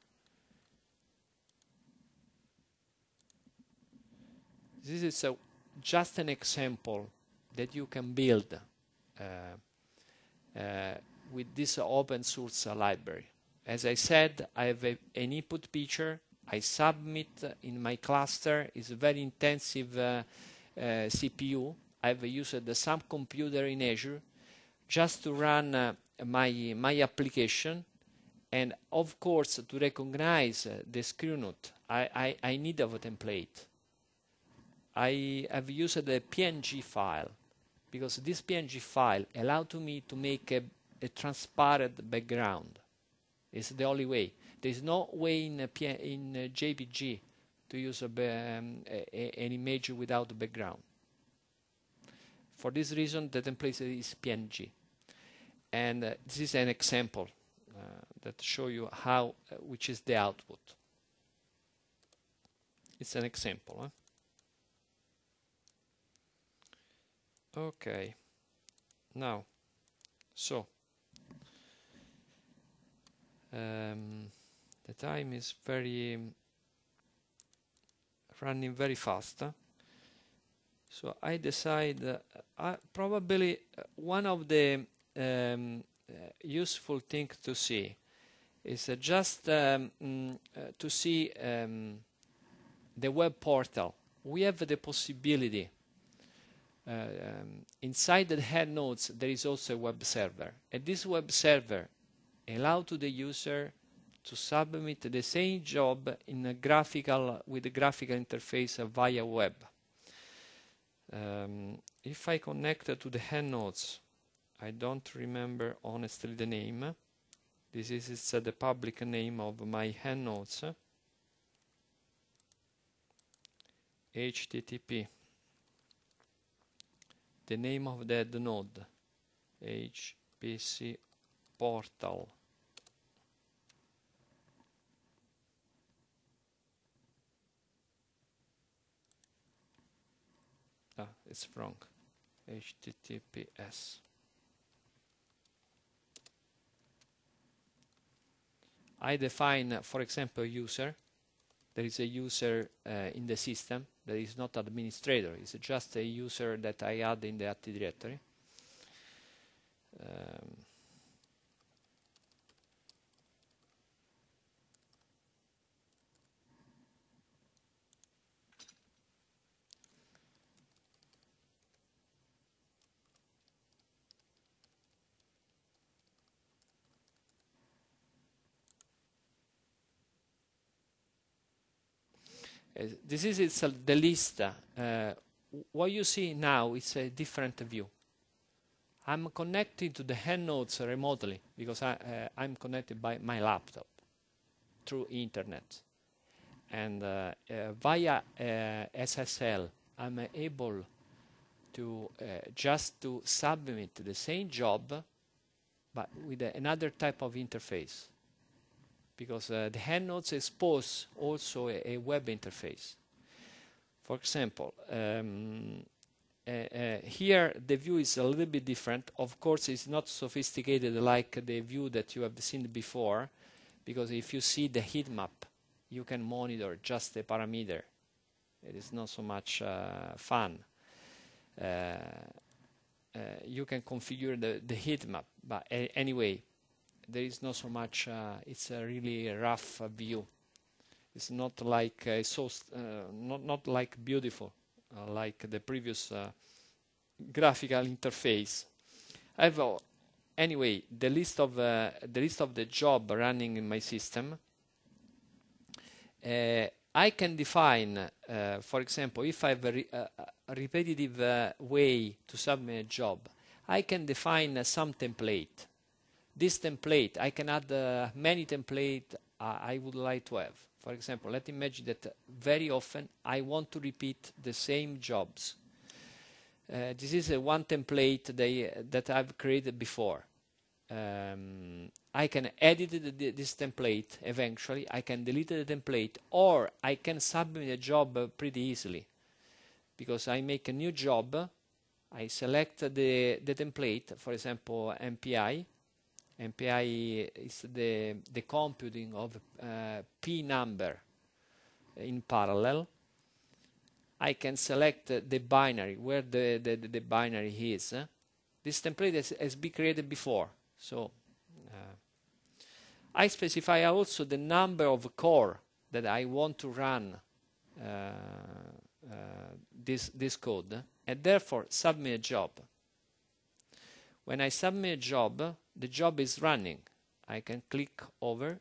This is a, just an example that you can build uh, uh, with this open source uh, library. As I said, I have a, an input picture. I submit uh, in my cluster. It's a very intensive uh, uh, C P U. I've used uh, some computer in Azure just to run uh, my my application, and of course to recognize uh, the screw nut I, I, I need of a template. I have used a P N G file because this P N G file allowed to me to make a, a transparent background. It's the only way. There's no way in, a P in a J P G to use a, um, a, a, an image without a background. For this reason, the template is P N G. And uh, this is an example uh, that show you how, uh, which is the output. It's an example. Huh? Okay. Now, so um, the time is very um, running very fast. Huh? So I decide uh, I probably uh, one of the um, uh, useful things to see is uh, just um, mm, uh, to see um, the web portal. We have the possibility uh, um, inside the head nodes there is also a web server, and this web server allows to the user to submit the same job in a graphical with a graphical interface via web. Um, if I connect to the head nodes, I don't remember honestly the name. This is it's, uh, the public name of my head nodes. H T T P. The name of the, the node. H P C portal. Ah, it's wrong. H T T P S. I define, for example, user. There is a user uh, in the system. There is not administrator. It's just a user that I add in the Active Directory. Um, Uh, this is it's, uh, the list. Uh, what you see now is a different view. I'm connected to the head nodes remotely because I, uh, I'm connected by my laptop through internet. And uh, uh, via uh, S S L, I'm uh, able to uh, just to submit the same job, but with uh, another type of interface. Because uh, the head nodes expose also a, a web interface. For example, um, uh, uh, here the view is a little bit different. Of course, it's not sophisticated like the view that you have seen before, because if you see the heat map, you can monitor just the parameter. It is not so much uh, fun. Uh, uh, you can configure the, the heat map, but a anyway, there is not so much, uh, it's a really rough uh, view. It's not like uh, so uh, not not like beautiful uh, like the previous uh, graphical interface. I have uh, anyway the list of uh, the list of the job running in my system. Uh, I can define, uh, for example, if I have a, re uh, a repetitive uh, way to submit a job, I can define uh, some template. This template, I can add uh, many templates uh, I would like to have. For example, let's imagine that uh, very often I want to repeat the same jobs. Uh, this is uh, one template they, uh, that I've created before. Um, I can edit the, this template eventually, I can delete the template, or I can submit a job uh, pretty easily. Because I make a new job, I select the, the template, for example, M P I. M P I is the, the computing of uh, P number in parallel. I can select uh, the binary, where the, the, the binary is. This template has, has been created before. So uh, I specify also the number of core that I want to run uh, uh, this, this code, and therefore submit a job. When I submit a job, the job is running. I can click over.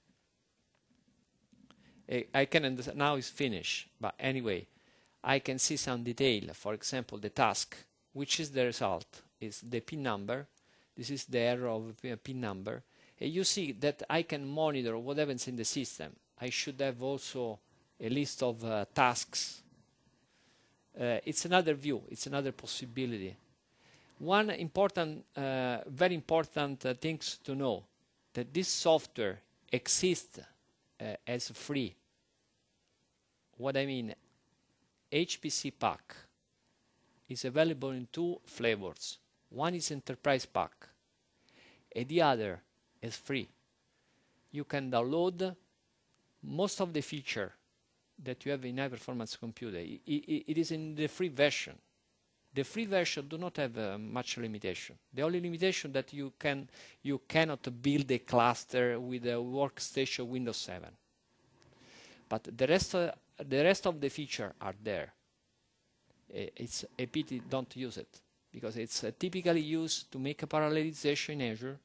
I can now it's finished, but anyway, I can see some detail. For example, the task, which is the result, is the pin number. This is the error of the pin number, And you see that I can monitor what happens in the system. I should have also a list of uh, tasks. Uh, it's another view, it's another possibility. One important, uh, very important uh, things to know, that this software exists uh, as free. What I mean, H P C Pack is available in two flavors. One is Enterprise Pack, and the other is free. You can download most of the feature that you have in high performance computer. I, I, it is in the free version. The free version do not have uh, much limitation. The only limitation that you can you cannot build a cluster with a workstation Windows seven. But the rest uh, the rest of the feature are there. It's a pity don't use it, because it's uh, typically used to make a parallelization in Azure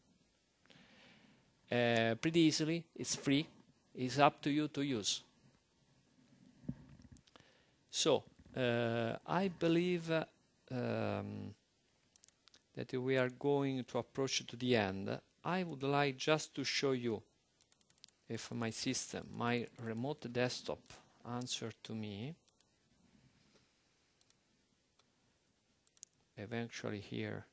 uh, pretty easily. It's free. It's up to you to use. So uh, I believe uh, um, that we are going to approach to the end. I would like just to show you if my system, my remote desktop, answer to me. Eventually here.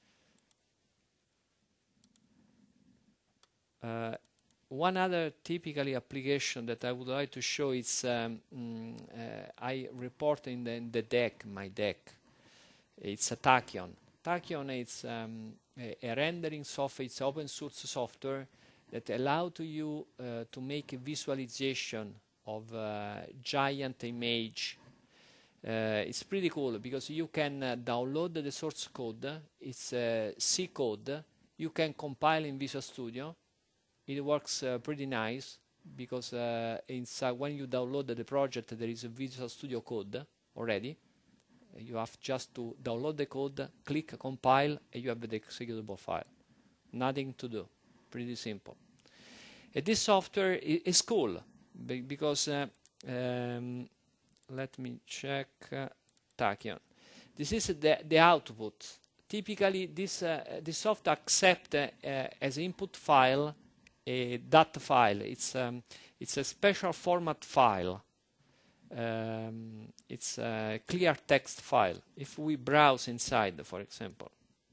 Uh, one other typically application that I would like to show is um, mm, uh, I report in the, in the deck, my deck. It's a Tachyon. Tachyon is um, a, a rendering software. It's open source software that allow to you uh, to make a visualization of uh, giant image. Uh, it's pretty cool because you can uh, download the source code. It's uh, C code. You can compile in Visual Studio. It works uh, pretty nice because uh, inside when you download the project, there is a Visual Studio code already. You have just to download the code, click compile, and you have the executable file. Nothing to do. Pretty simple. And this software is, is cool because uh, um, let me check uh, Tachyon. This is the, the output. Typically, this uh, this software accepts uh, uh, as input file a D A T file. It's um, it's a special format file. Um, it's a clear text file. If we browse inside, for example,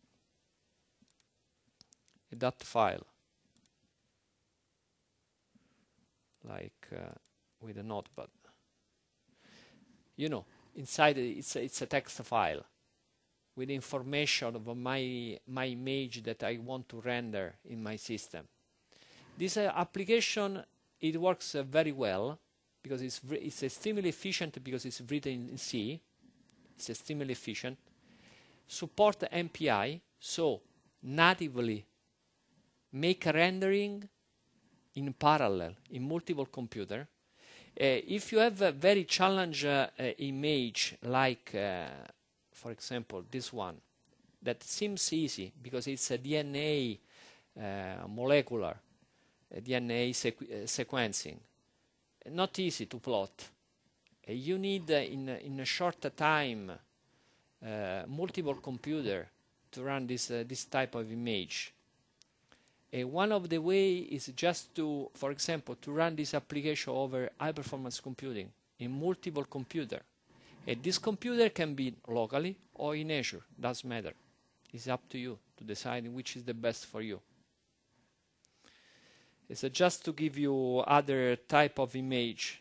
a D A T file, like uh, with a notepad, you know, inside it's a, it's a text file with information of my my image that I want to render in my system. This uh, application, it works uh, very well because it's it's extremely efficient because it's written in C. It's extremely efficient. Support M P I, so natively make a rendering in parallel in multiple computer. Uh, if you have a very challenging uh, uh, image like, uh, for example, this one, that seems easy because it's a D N A uh, molecular, a D N A sequ uh, sequencing. Not easy to plot. Uh, you need uh, in, in a short time uh, multiple computer to run this, uh, this type of image. Uh, one of the way is just to, for example, to run this application over high-performance computing in multiple computer. And this computer can be locally or in Azure, doesn't matter. It's up to you to decide which is the best for you. It's uh, just to give you other type of image.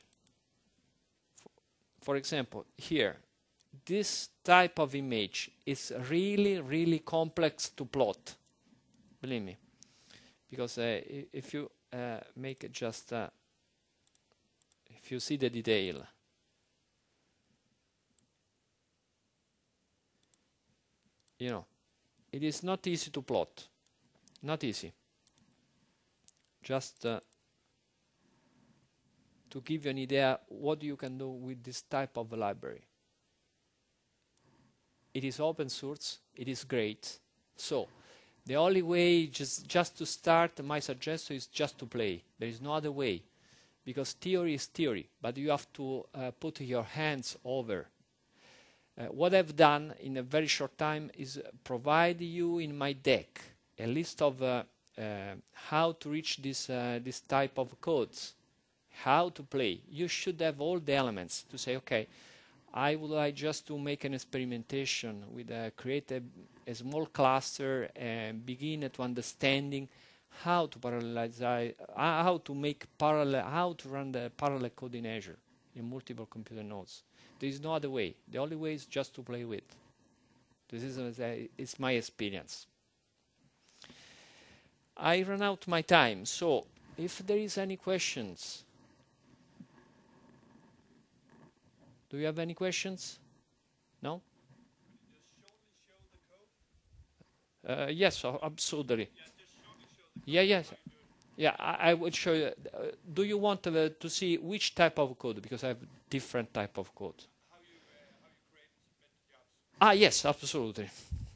For example, here, this type of image is really, really complex to plot. Believe me. Because uh, if you uh, make it just, uh, if you see the detail, you know, it is not easy to plot. Not easy. Just uh, to give you an idea what you can do with this type of library. It is open source. It is great. So the only way just, just to start, my suggestion is just to play. There is no other way. Because theory is theory, but you have to uh, put your hands over. Uh, what I've done in a very short time is provide you in my deck a list of uh, uh, how to reach this, uh, this type of codes, how to play. You should have all the elements to say, okay, I would like just to make an experimentation with uh, create a, a small cluster and begin to understanding how to parallelize, uh, how to make parallel, how to run the parallel code in Azure in multiple computer nodes. There is no other way. The only way is just to play with. This is uh, it's my experience. I ran out my time, so if there is any questions. Do you have any questions? No? Uh, yes, absolutely. Yeah, yes. Yeah, I, I would show you. Uh, do you want uh, to see which type of code? Because I have different type of code. How you, uh, how you create jobs. Ah, yes, absolutely.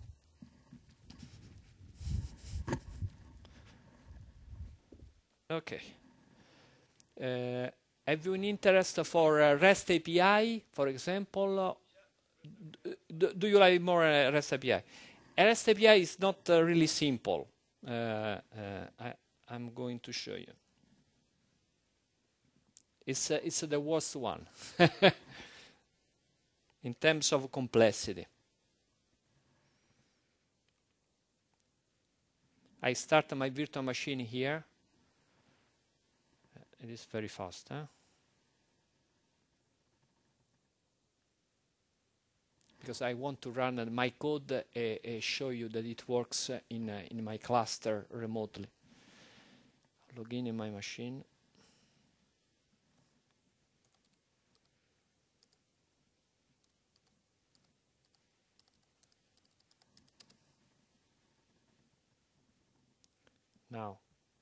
Okay. Uh, have you an interest for uh, REST A P I, for example? Uh, do, do you like more uh, REST A P I? A REST A P I is not uh, really simple. Uh, uh, I, I'm going to show you. It's, uh, it's uh, the worst one in terms of complexity. I start my virtual machine here. It is very fast, huh? Because I want to run uh, my code and uh, uh, show you that it works uh, in, uh, in my cluster remotely. Log in in my machine. Now,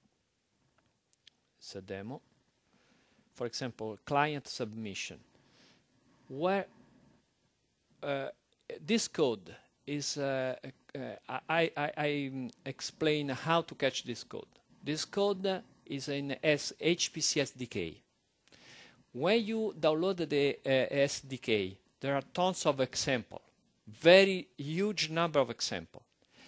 it's a demo. For example, client submission. Where uh, this code is, uh, uh, I, I, I explain how to catch this code. This code is in as H P C S D K. When you download the uh, S D K, there are tons of examples, very huge number of examples.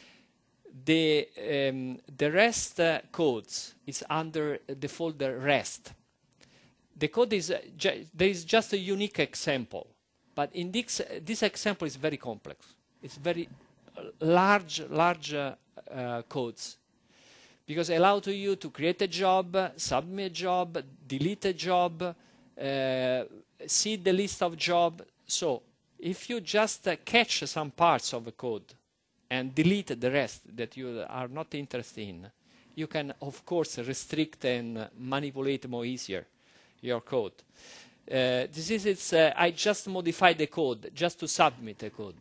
The, um, the REST uh, codes is under the folder REST. The code is, uh, there is just a unique example, but in this, uh, this example is very complex. It's very uh, large, large uh, uh, codes, because it allows you to create a job, submit a job, delete a job, uh, see the list of jobs. So if you just uh, catch some parts of the code and delete the rest that you are not interested in, you can, of course, restrict and manipulate more easier your code. Uh, this is it's, uh, I just modified the code just to submit the code.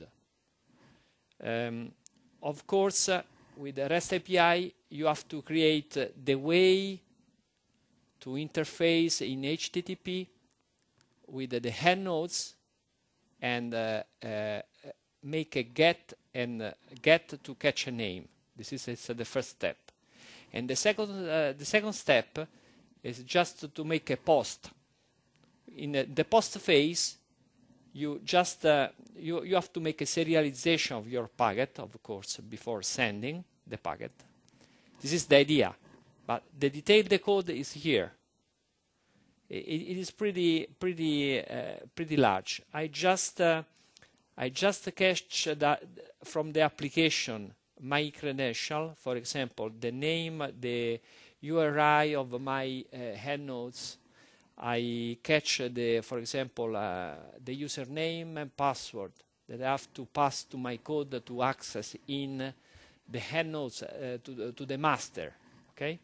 Um, of course, uh, with the REST A P I, you have to create uh, the way to interface in H T T P with uh, the head nodes and uh, uh, make a get and uh, get to catch a name. This is it's, uh, the first step. And the second, uh, the second step is just to make a post. In uh, the post phase, you just uh, you, you have to make a serialization of your packet, of course, before sending the packet. This is the idea, but the detailed code is here. It, it is pretty pretty uh, pretty large. I just uh, I just catch that from the application my credential, for example, the name, the U R I of my uh, head nodes. I catch the, for example, uh, the username and password that I have to pass to my code to access in the head nodes uh, to, the, to the master. Okay.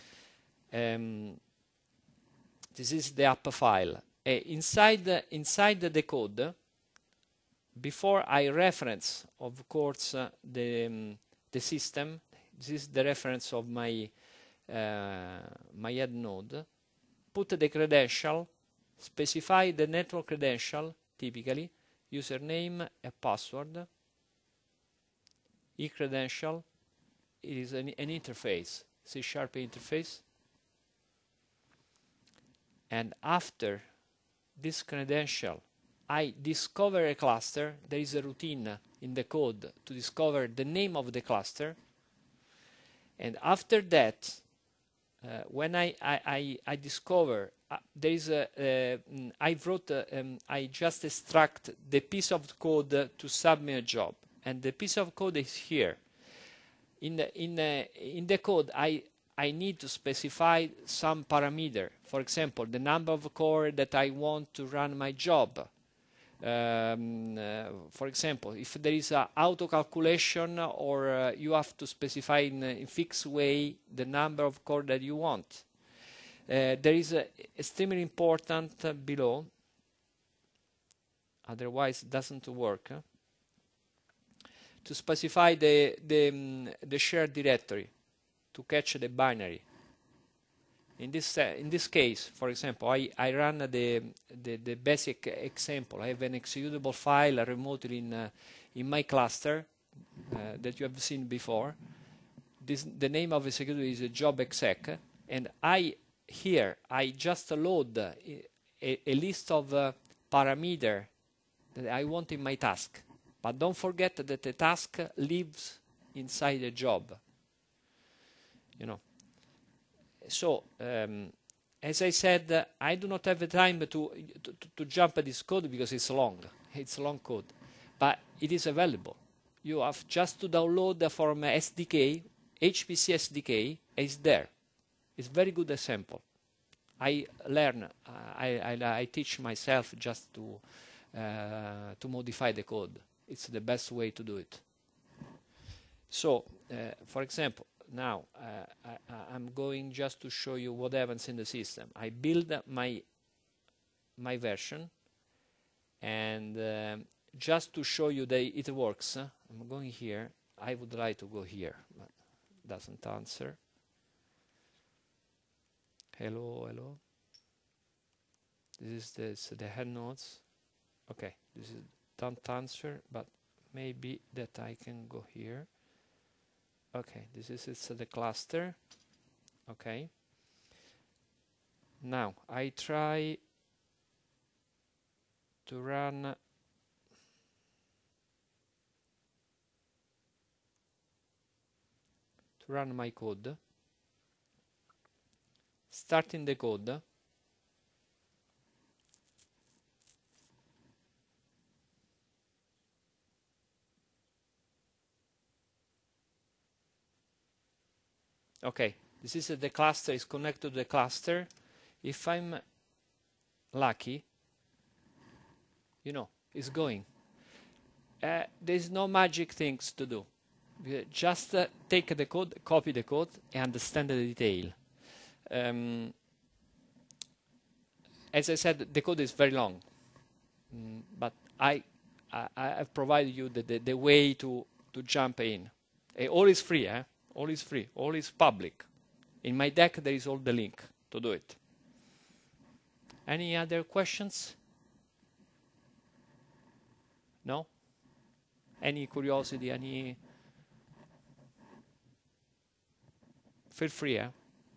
Um, this is the app file. Uh, inside the, inside the code, before I reference, of course, uh, the um, the system. This is the reference of my uh, my head node. Put the credential, specify the network credential, typically username and password. E-credential, it is an, an interface, C sharp interface. And after this credential, I discover a cluster. There is a routine in the code to discover the name of the cluster. And after that, uh, when I, I, I, I discover uh, there is a, uh, mm, I wrote, uh, um, I just extract the piece of code uh, to submit a job. And the piece of code is here. In the, in the, in the code, I, I need to specify some parameter. For example, the number of core that I want to run my job. Um, uh, for example, if there is a auto calculation, or uh, you have to specify in a fixed way the number of core that you want. Uh, there is a extremely important uh, below, otherwise it doesn't work, huh? To specify the, the, um, the shared directory to catch the binary. In this, uh, in this case, for example, I, I run the, the, the basic example. I have an executable file remotely in, uh, in my cluster uh, that you have seen before. This, the name of the executable is a job exec, and I here I just load a, a list of uh, parameters that I want in my task. But don't forget that the task lives inside the job. You know. So, um, as I said, uh, I do not have the time to, to, to jump at this code because it's long. It's long code. But it is available. You have just to download from S D K, H P C S D K, it's there. It's a very good example. I learn, uh, I, I, I teach myself just to, uh, to modify the code. It's the best way to do it. So, uh, for example, now uh, I, I'm going just to show you what happens in the system. I build my my version, and um, just to show you that it works, uh, I'm going here. I would like to go here, but it doesn't answer. Hello, hello. This is this, the head nodes. Okay, this is don't answer, but maybe that I can go here. Okay, this is it's uh, the cluster. Okay. Now I try to run to run my code. Starting the code. Okay, this is uh, the cluster is connected to the cluster. If I'm lucky, you know, it's going. Uh, there's no magic things to do. Just uh, take the code, copy the code, and understand the detail. Um, as I said, the code is very long, mm, but I, I I've provided you the, the, the way to to jump in. Uh, all is free, eh? All is free. All is public. In my deck, there is all the link to do it. Any other questions? No? Any curiosity? Any? Feel free, eh?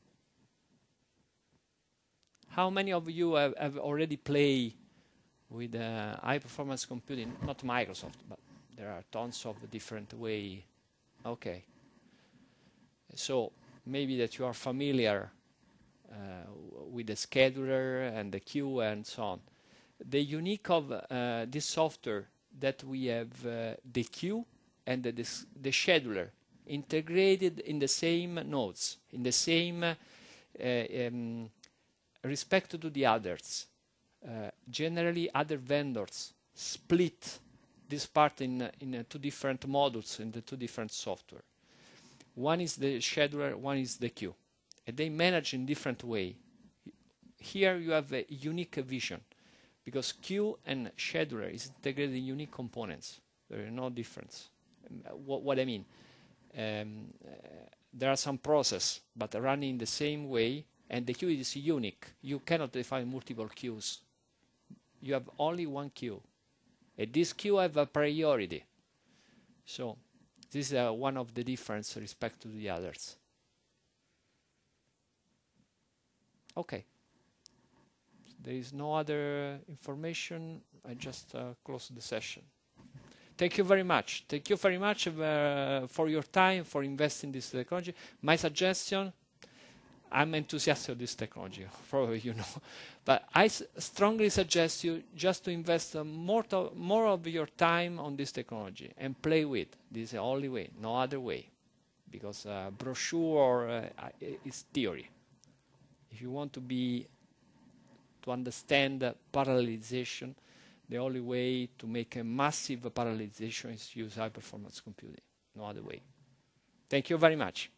How many of you have, have already played with uh, high-performance computing? Not Microsoft, but there are tons of different ways. Okay. So maybe that you are familiar uh, with the scheduler and the queue and so on. The unique of uh, this software that we have uh, the queue and the, this, the scheduler integrated in the same nodes, in the same uh, um, respect to the others. Uh, generally, other vendors split this part in, uh, in uh, two different modules in the two different software. One is the scheduler, one is the queue. And they manage in different way. Here you have a unique vision, because queue and scheduler is integrated in unique components. There is no difference. Um, what, what I mean, um, uh, there are some process, but running the same way, and the queue is unique. You cannot define multiple queues. You have only one queue. And this queue have a priority. So this is uh, one of the difference respect to the others. Okay. There is no other information. I just uh, close the session. Thank you very much. Thank you very much uh, for your time, for investing in this technology. My suggestion, I'm enthusiastic of this technology, probably you know, but I s strongly suggest you just to invest uh, more, to more of your time on this technology and play with. This is the only way, no other way, because uh, brochure uh, is theory. If you want to be to understand uh, parallelization, the only way to make a massive parallelization is to use high-performance computing. No other way. Thank you very much.